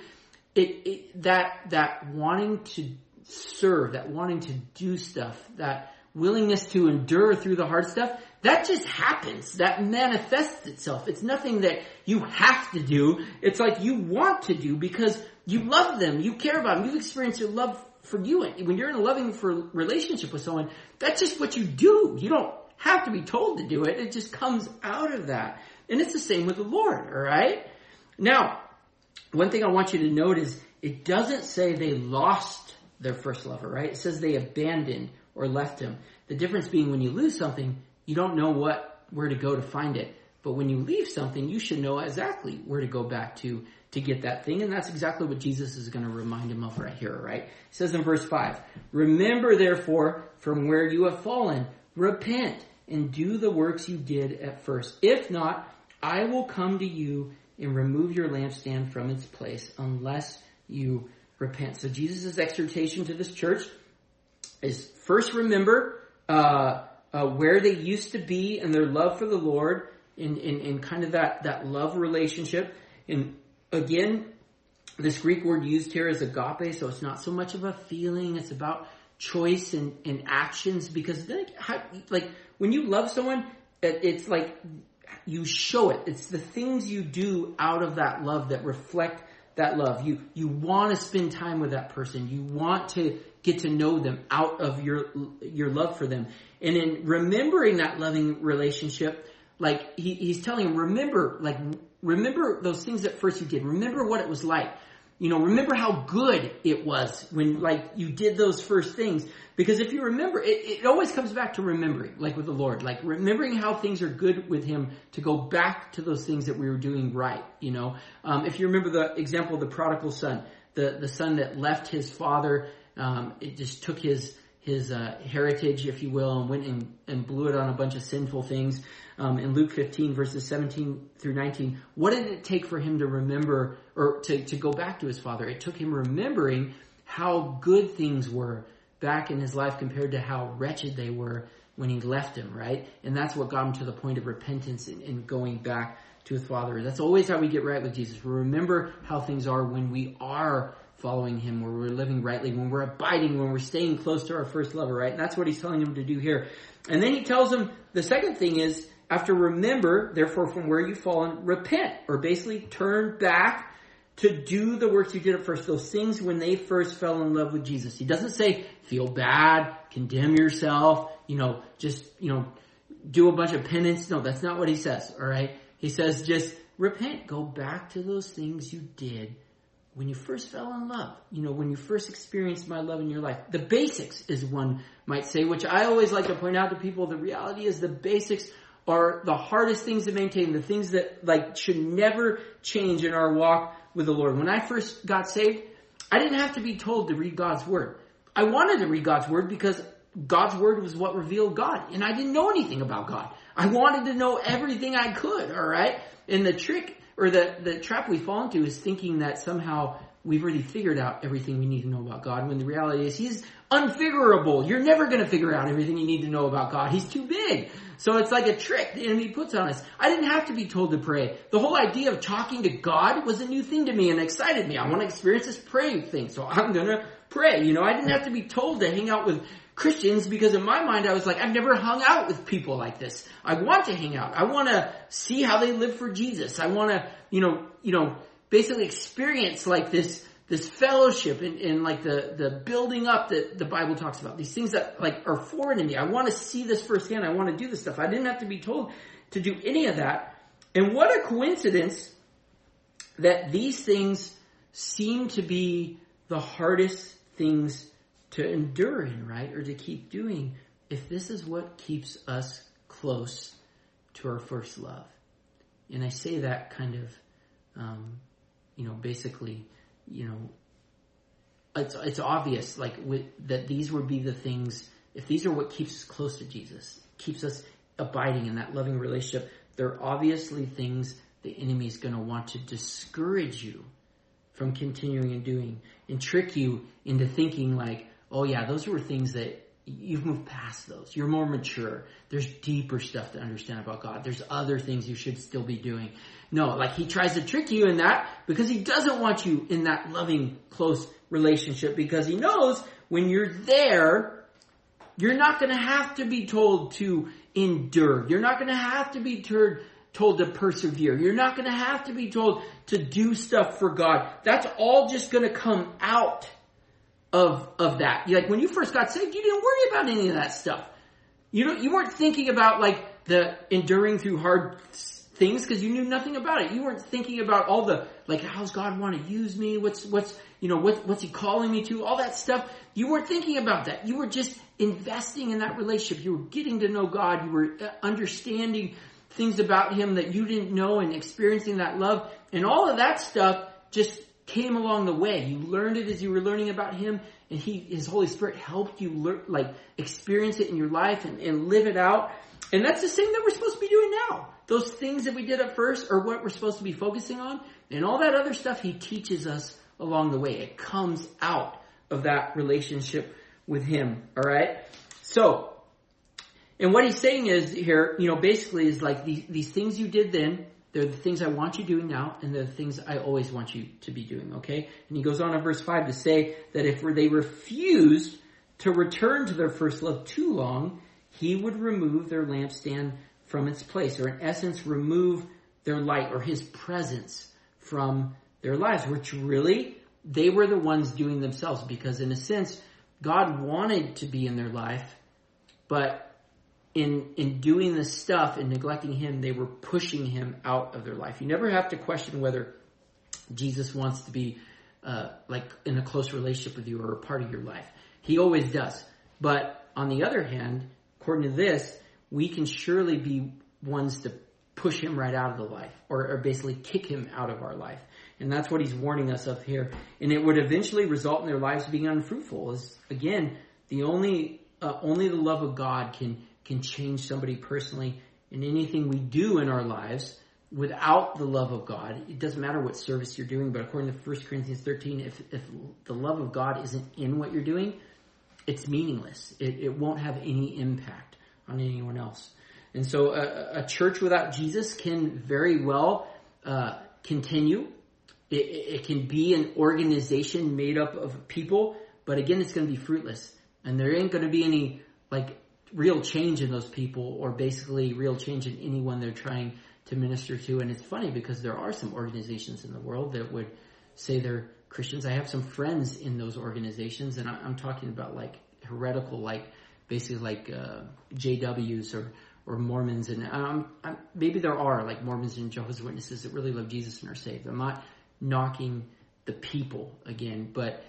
that wanting to serve, that wanting to do stuff, that willingness to endure through the hard stuff, that just happens. That manifests itself. It's nothing that you have to do. It's like you want to do because you love them, you care about them, you've experienced your love for you. When you're in a loving relationship with someone, that's just what you do. You don't have to be told to do it. It just comes out of that. And it's the same with the Lord, all right? Now, one thing I want you to note is it doesn't say they lost their first love, right? It says they abandoned or left him. The difference being when you lose something, you don't know where to go to find it. But when you leave something, you should know exactly where to go back to get that thing. And that's exactly what Jesus is going to remind him of right here, right? It says in verse 5, remember therefore from where you have fallen, repent and do the works you did at first. If not, I will come to you and remove your lampstand from its place unless you repent. So Jesus' exhortation to this church is first remember where they used to be and their love for the Lord in kind of that love relationship. And again, this Greek word used here is agape, so it's not so much of a feeling. It's about choice and actions, because when you love someone, it's like you show it. It's the things you do out of that love that reflect that love. You want to spend time with that person. You want to get to know them out of your love for them. And in remembering that loving relationship, like he's telling him, remember those things that first you did. Remember what it was like. Remember how good it was when you did those first things. Because if you remember, it always comes back to remembering, like with the Lord, like remembering how things are good with him, to go back to those things that we were doing right. If you remember the example of the prodigal son, the son that left his father, it just took his heritage, if you will, and went and blew it on a bunch of sinful things. In Luke 15 verses 17 through 19, what did it take for him to remember or to go back to his father? It took him remembering how good things were back in his life compared to how wretched they were when he left him, right? And that's what got him to the point of repentance and going back to his father. That's always how we get right with Jesus. We remember how things are when we are following him, where we're living rightly, when we're abiding, when we're staying close to our first lover, right? And that's what he's telling him to do here. And then he tells him the second thing is, after remember, therefore from where you've fallen, repent, or basically turn back to do the works you did at first, those things when they first fell in love with Jesus. He doesn't say feel bad, condemn yourself, do a bunch of penance. No, that's not what he says, all right? He says just repent, go back to those things you did when you first fell in love, when you first experienced my love in your life. The basics, is one might say, which I always like to point out to people. The reality is the basics are the hardest things to maintain, the things that should never change in our walk with the Lord. When I first got saved, I didn't have to be told to read God's Word. I wanted to read God's Word because God's Word was what revealed God, and I didn't know anything about God. I wanted to know everything I could, all right? And the trick, or the trap we fall into, is thinking that somehow we've already figured out everything we need to know about God, when the reality is He's unfigurable. You're never going to figure out everything you need to know about God. He's too big. So it's like a trick the enemy puts on us. I didn't have to be told to pray. The whole idea of talking to God was a new thing to me and excited me. I want to experience this praying thing, so I'm going to pray. I didn't have to be told to hang out with Christians, because in my mind I was like, I've never hung out with people like this. I want to hang out. I want to see how they live for Jesus. I want to, basically experience like this this fellowship and like the building up that the Bible talks about. These things that like are foreign to me. I want to see this firsthand. I want to do this stuff. I didn't have to be told to do any of that. And what a coincidence that these things seem to be the hardest things to endure in, right? Or to keep doing, if this is what keeps us close to our first love. And I say that kind of, basically, it's obvious, like that these would be the things, if these are what keeps us close to Jesus, keeps us abiding in that loving relationship, they're obviously things the enemy is going to want to discourage you from continuing and doing and trick you into thinking like, oh yeah, those were things that you've moved past those. You're more mature. There's deeper stuff to understand about God. There's other things you should still be doing. No, like he tries to trick you in that because he doesn't want you in that loving, close relationship, because he knows when you're there, you're not going to have to be told to endure. You're not going to have to be told to persevere. You're not going to have to be told to do stuff for God. That's all just going to come out of that. Like when you first got saved, you didn't worry about any of that stuff. You weren't thinking about like the enduring through hard things because you knew nothing about it. You weren't thinking about all the like, how's God want to use me? What's he calling me to? All that stuff. You weren't thinking about that. You were just investing in that relationship. You were getting to know God. You were understanding things about him that you didn't know and experiencing that love. And all of that stuff just came along the way. You learned it as you were learning about him, and his Holy Spirit helped you experience it in your life and live it out. And that's the same that we're supposed to be doing now. Those things that we did at first are what we're supposed to be focusing on. And all that other stuff he teaches us along the way. It comes out of that relationship with him. All right? So, and what he's saying is here, basically is like these things you did then, they're the things I want you doing now, and they're the things I always want you to be doing, okay? And he goes on in verse 5 to say that if they refused to return to their first love too long, he would remove their lampstand from its place, or in essence, remove their light or his presence from their lives, which really, they were the ones doing themselves, because in a sense, God wanted to be in their life, but in doing this stuff and neglecting him, they were pushing him out of their life. You never have to question whether Jesus wants to be in a close relationship with you or a part of your life. He always does. But on the other hand, according to this, we can surely be ones to push him right out of the life, or basically kick him out of our life. And that's what he's warning us of here. And it would eventually result in their lives being unfruitful. Again, only the love of God can change somebody personally. And anything we do in our lives without the love of God, it doesn't matter what service you're doing, but according to 1 Corinthians 13, if the love of God isn't in what you're doing, it's meaningless. It won't have any impact on anyone else. And so a church without Jesus can very well continue. It can be an organization made up of people, but again, it's going to be fruitless. And there ain't going to be any real change in those people, or basically real change in anyone they're trying to minister to. And it's funny because there are some organizations in the world that would say they're Christians. I have some friends in those organizations, and I'm talking about heretical, basically JWs or Mormons. And maybe there are Mormons and Jehovah's Witnesses that really love Jesus and are saved. I'm not knocking the people again, but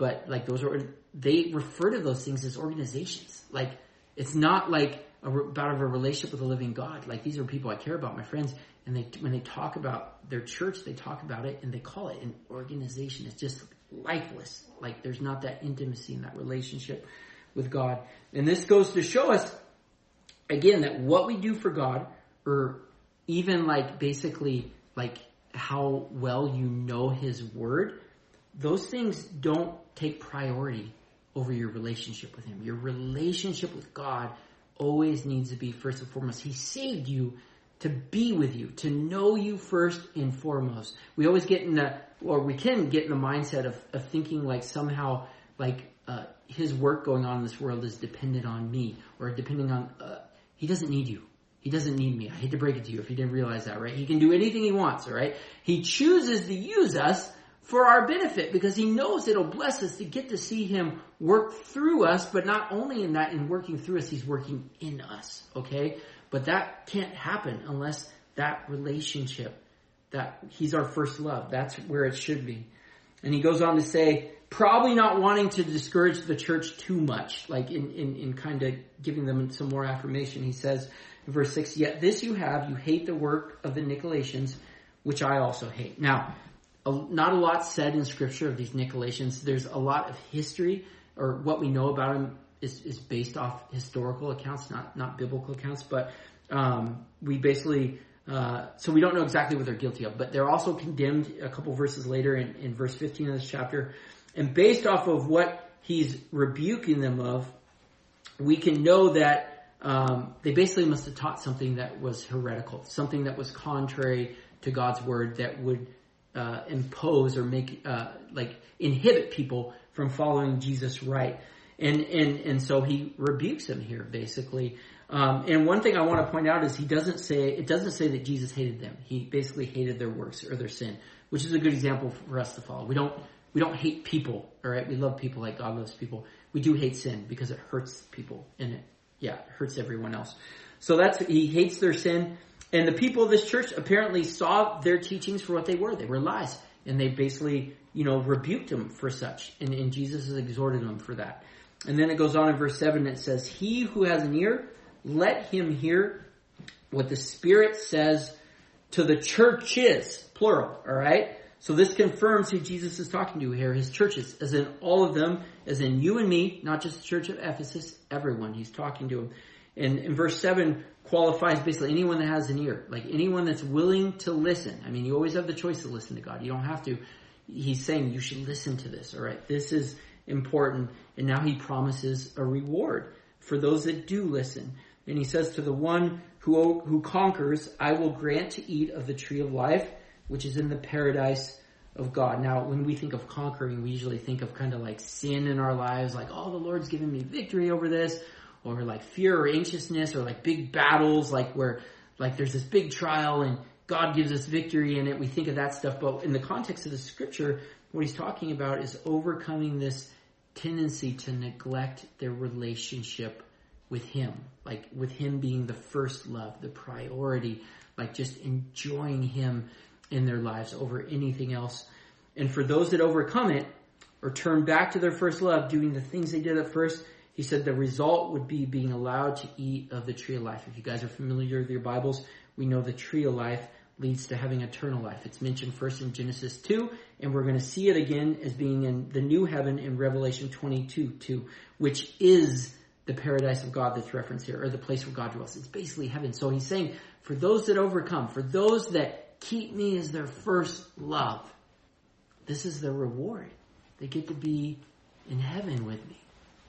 they refer to those things as organizations. It's not about a relationship with a living God. These are people I care about, my friends. And when they talk about their church, they talk about it and they call it an organization. It's just lifeless. There's not that intimacy in that relationship with God. And this goes to show us, again, that what we do for God, or even basically how well you know his word, those things don't take priority over your relationship with him. Your relationship with God always needs to be first and foremost. He saved you to be with you, to know you first and foremost. We always get we can get in the mindset of thinking somehow his work going on in this world is dependent on me, or depending on, he doesn't need you. He doesn't need me. I hate to break it to you if you didn't realize that, right? He can do anything he wants, all right? He chooses to use us for our benefit, because he knows it'll bless us to get to see him work through us. But not only in that, in working through us, he's working in us. Okay? But that can't happen unless that relationship, that he's our first love. That's where it should be. And he goes on to say, probably not wanting to discourage the church too much, like in kind of giving them some more affirmation. He says in verse 6, yet this you have, you hate the work of the Nicolaitans, which I also hate. Now, not a lot said in Scripture of these Nicolaitans. There's a lot of history, or what we know about them is based off historical accounts, not biblical accounts. But we basically, so we don't know exactly what they're guilty of. But they're also condemned a couple verses later in verse 15 of this chapter. And based off of what he's rebuking them of, we can know that they basically must have taught something that was heretical, something that was contrary to God's word, that would impose or make inhibit people from following Jesus right. And so he rebukes them here basically. And one thing I want to point out is it doesn't say that Jesus hated them. He basically hated their works or their sin, which is a good example for us to follow. We don't hate people, all right? We love people like God loves people. We do hate sin because it hurts people, and it hurts everyone else. So he hates their sin. And the people of this church apparently saw their teachings for what they were. They were lies. And they basically, rebuked them for such. And Jesus has exhorted them for that. And then it goes on in verse 7, it says, he who has an ear, let him hear what the Spirit says to the churches, plural, all right? So this confirms who Jesus is talking to here, his churches, as in all of them, as in you and me, not just the church of Ephesus, everyone. He's talking to them. And in verse 7 qualifies basically anyone that has an ear, like anyone that's willing to listen. I mean, you always have the choice to listen to God. You don't have to. He's saying you should listen to this, all right? This is important. And now he promises a reward for those that do listen. And he says to the one who conquers, I will grant to eat of the tree of life, which is in the paradise of God. Now, when we think of conquering, we usually think of kind of like sin in our lives, like, oh, the Lord's given me victory over this, or like fear or anxiousness, or like big battles, like where like there's this big trial and God gives us victory in it. We think of that stuff. But in the context of the scripture, what he's talking about is overcoming this tendency to neglect their relationship with him, like with him being the first love, the priority, like just enjoying him in their lives over anything else. And for those that overcome it or turn back to their first love, doing the things they did at first, he said the result would be being allowed to eat of the tree of life. If you guys are familiar with your Bibles, we know the tree of life leads to having eternal life. It's mentioned first in Genesis 2, and we're going to see it again as being in the new heaven in Revelation 22:2, which is the paradise of God that's referenced here, or the place where God dwells. It's basically heaven. So he's saying, for those that overcome, for those that keep me as their first love, this is their reward. They get to be in heaven with me.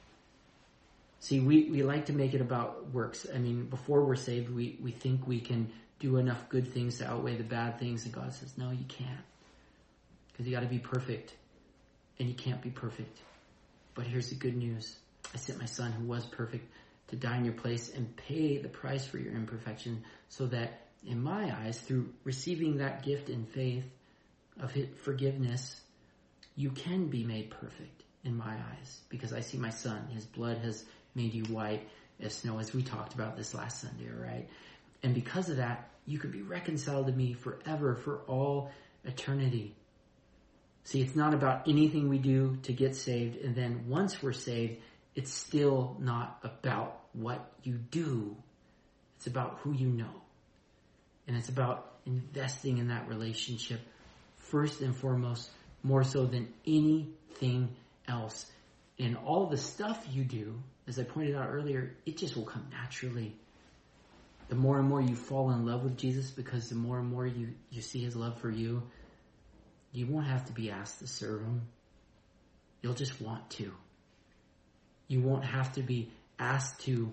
See, we like to make it about works. I mean, before we're saved, we think we can do enough good things to outweigh the bad things. And God says, no, you can't. Because you got to be perfect. And you can't be perfect. But here's the good news. I sent my son who was perfect to die in your place and pay the price for your imperfection, so that in my eyes, through receiving that gift in faith of forgiveness, you can be made perfect in my eyes. Because I see my son. His blood has made you white as snow, as we talked about this last Sunday, all right? And because of that, you could be reconciled to me forever, for all eternity. See, it's not about anything we do to get saved, and then once we're saved, it's still not about what you do. It's about who you know. And it's about investing in that relationship first and foremost, more so than anything else. And all the stuff you do, as I pointed out earlier, it just will come naturally. The more and more you fall in love with Jesus, because the more and more you see his love for you, you won't have to be asked to serve him. You'll just want to. You won't have to be asked to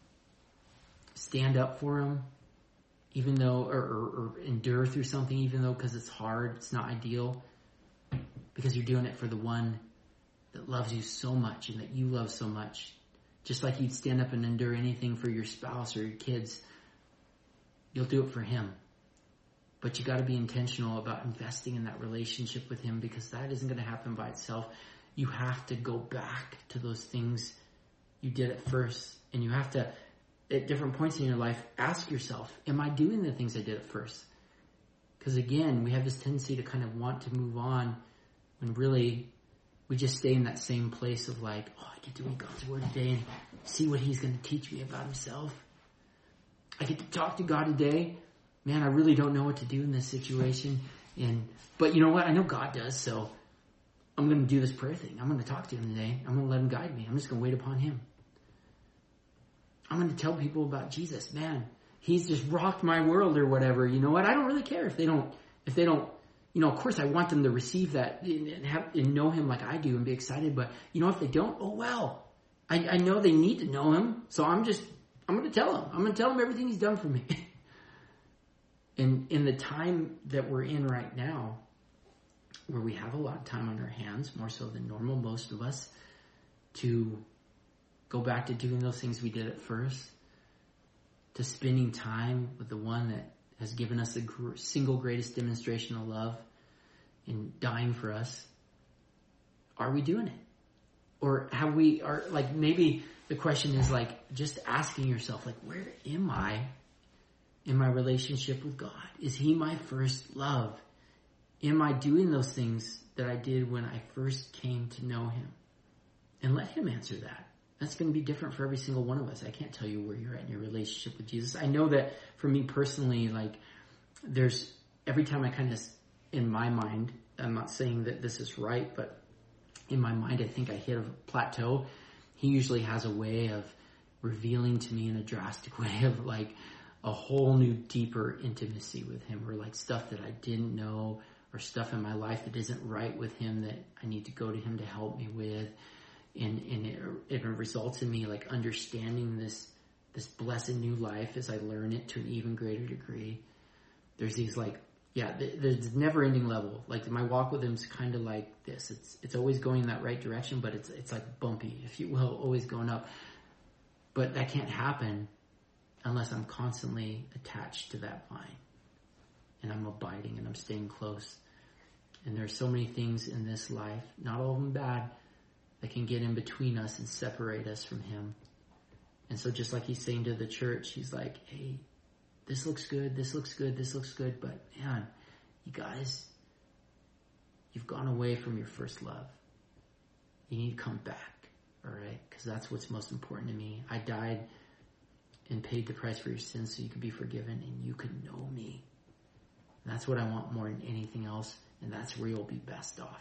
stand up for him, even though, or endure through something, even though, because it's hard, it's not ideal, because you're doing it for the one that loves you so much and that you love so much. Just like you'd stand up and endure anything for your spouse or your kids, you'll do it for him. But you got to be intentional about investing in that relationship with him, because that isn't going to happen by itself. You have to go back to those things you did at first. And you have to, at different points in your life, ask yourself, am I doing the things I did at first? Because again, we have this tendency to kind of want to move on when really we just stay in that same place of like, oh, I get to read God's word today and see what he's going to teach me about himself. I get to talk to God today. Man, I really don't know what to do in this situation. But you know what? I know God does, so I'm going to do this prayer thing. I'm going to talk to him today. I'm going to let him guide me. I'm just going to wait upon him. I'm going to tell people about Jesus. Man, he's just rocked my world or whatever. You know what? I don't really care if they don't, of course I want them to receive that and know him like I do and be excited. But, if they don't, oh well. I know they need to know him. So I'm going to tell him. I'm going to tell him everything he's done for me. And in the time that we're in right now, where we have a lot of time on our hands, more so than normal, most of us, to go back to doing those things we did at first, to spending time with the one that has given us the single greatest demonstration of love and dying for us. Are we doing it? Or maybe the question is just asking yourself, where am I in my relationship with God? Is he my first love? Am I doing those things that I did when I first came to know him? And let him answer that. That's going to be different for every single one of us. I can't tell you where you're at in your relationship with Jesus. I know that for me personally, there's every time I kind of, in my mind, I'm not saying that this is right, but in my mind, I think I hit a plateau. He usually has a way of revealing to me in a drastic way of a whole new, deeper intimacy with him, or stuff that I didn't know, or stuff in my life that isn't right with him that I need to go to him to help me with. And it results in me understanding this blessed new life as I learn it to an even greater degree. There's these there's never ending level. My walk with him is kind of like this. It's always going in that right direction, but it's bumpy, if you will, always going up. But that can't happen unless I'm constantly attached to that vine, and I'm abiding and I'm staying close. And there's so many things in this life, not all of them bad, that can get in between us and separate us from him. And so just like he's saying to the church, he's like, hey, this looks good, this looks good, this looks good, but man, you guys, you've gone away from your first love. You need to come back, all right? Because that's what's most important to me. I died and paid the price for your sins so you could be forgiven and you could know me. And that's what I want more than anything else, and that's where you'll be best off.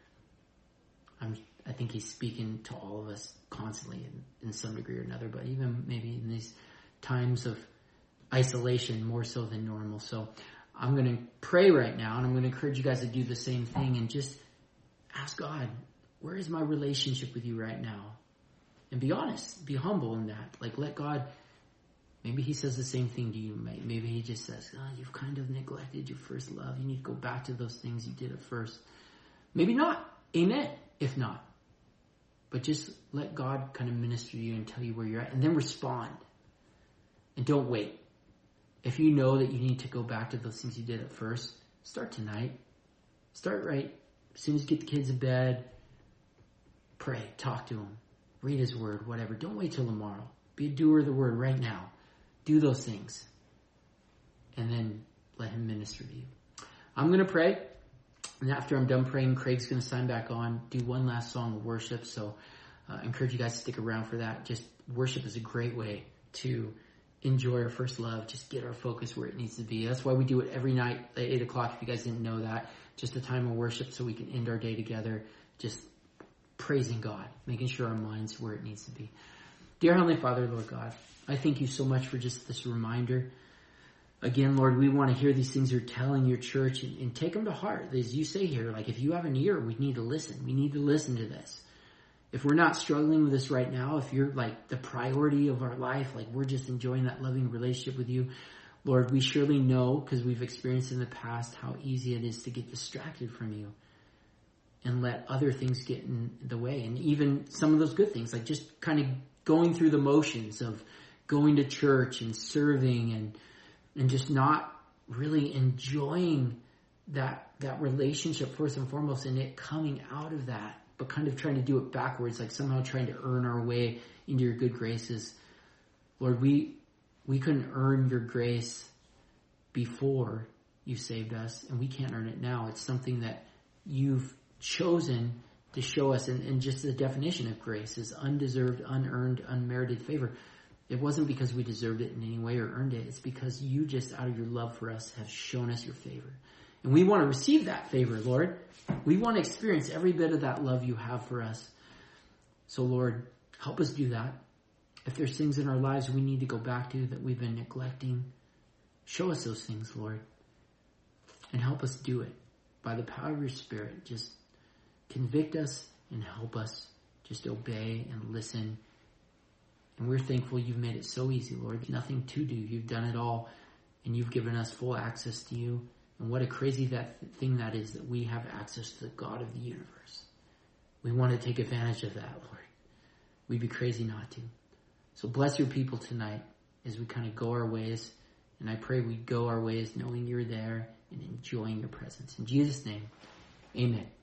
I think he's speaking to all of us constantly in some degree or another, but even maybe in these times of isolation more so than normal. So I'm going to pray right now, and I'm going to encourage you guys to do the same thing and just ask God, where is my relationship with you right now? And be honest, be humble in that. Let God, maybe he says the same thing to you. Maybe he just says, you've kind of neglected your first love. You need to go back to those things you did at first. Maybe not. Amen. If not. But just let God kind of minister to you and tell you where you're at, and then respond. And don't wait. If you know that you need to go back to those things you did at first, start tonight. Start right as soon as you get the kids in bed. Pray, talk to him, read his word, whatever. Don't wait till tomorrow. Be a doer of the word right now. Do those things. And then let him minister to you. I'm going to pray. And after I'm done praying, Craig's going to sign back on, do one last song of worship. So I encourage you guys to stick around for that. Just worship is a great way to enjoy our first love. Just get our focus where it needs to be. That's why we do it every night at 8 o'clock, if you guys didn't know that. Just a time of worship so we can end our day together, just praising God, making sure our mind's where it needs to be. Dear Heavenly Father, Lord God, I thank you so much for just this reminder. Again, Lord, we want to hear these things you're telling your church and take them to heart. As you say here, if you have an ear, we need to listen. We need to listen to this. If we're not struggling with this right now, if you're the priority of our life, we're just enjoying that loving relationship with you, Lord, we surely know, because we've experienced in the past, how easy it is to get distracted from you and let other things get in the way. And even some of those good things, just kind of going through the motions of going to church and serving and just not really enjoying that relationship first and foremost, and it coming out of that, but kind of trying to do it backwards, like somehow trying to earn our way into your good graces. Lord, we couldn't earn your grace before you saved us, and we can't earn it now. It's something that you've chosen to show us, and just the definition of grace is undeserved, unearned, unmerited favor. It wasn't because we deserved it in any way or earned it. It's because you just, out of your love for us, have shown us your favor. And we want to receive that favor, Lord. We want to experience every bit of that love you have for us. So, Lord, help us do that. If there's things in our lives we need to go back to that we've been neglecting, show us those things, Lord. And help us do it by the power of your Spirit. Just convict us and help us just obey and listen. And we're thankful you've made it so easy, Lord. Nothing to do. You've done it all, and you've given us full access to you. And what a crazy thing that is, that we have access to the God of the universe. We want to take advantage of that, Lord. We'd be crazy not to. So bless your people tonight as we kind of go our ways. And I pray we go our ways knowing you're there and enjoying your presence. In Jesus' name, amen.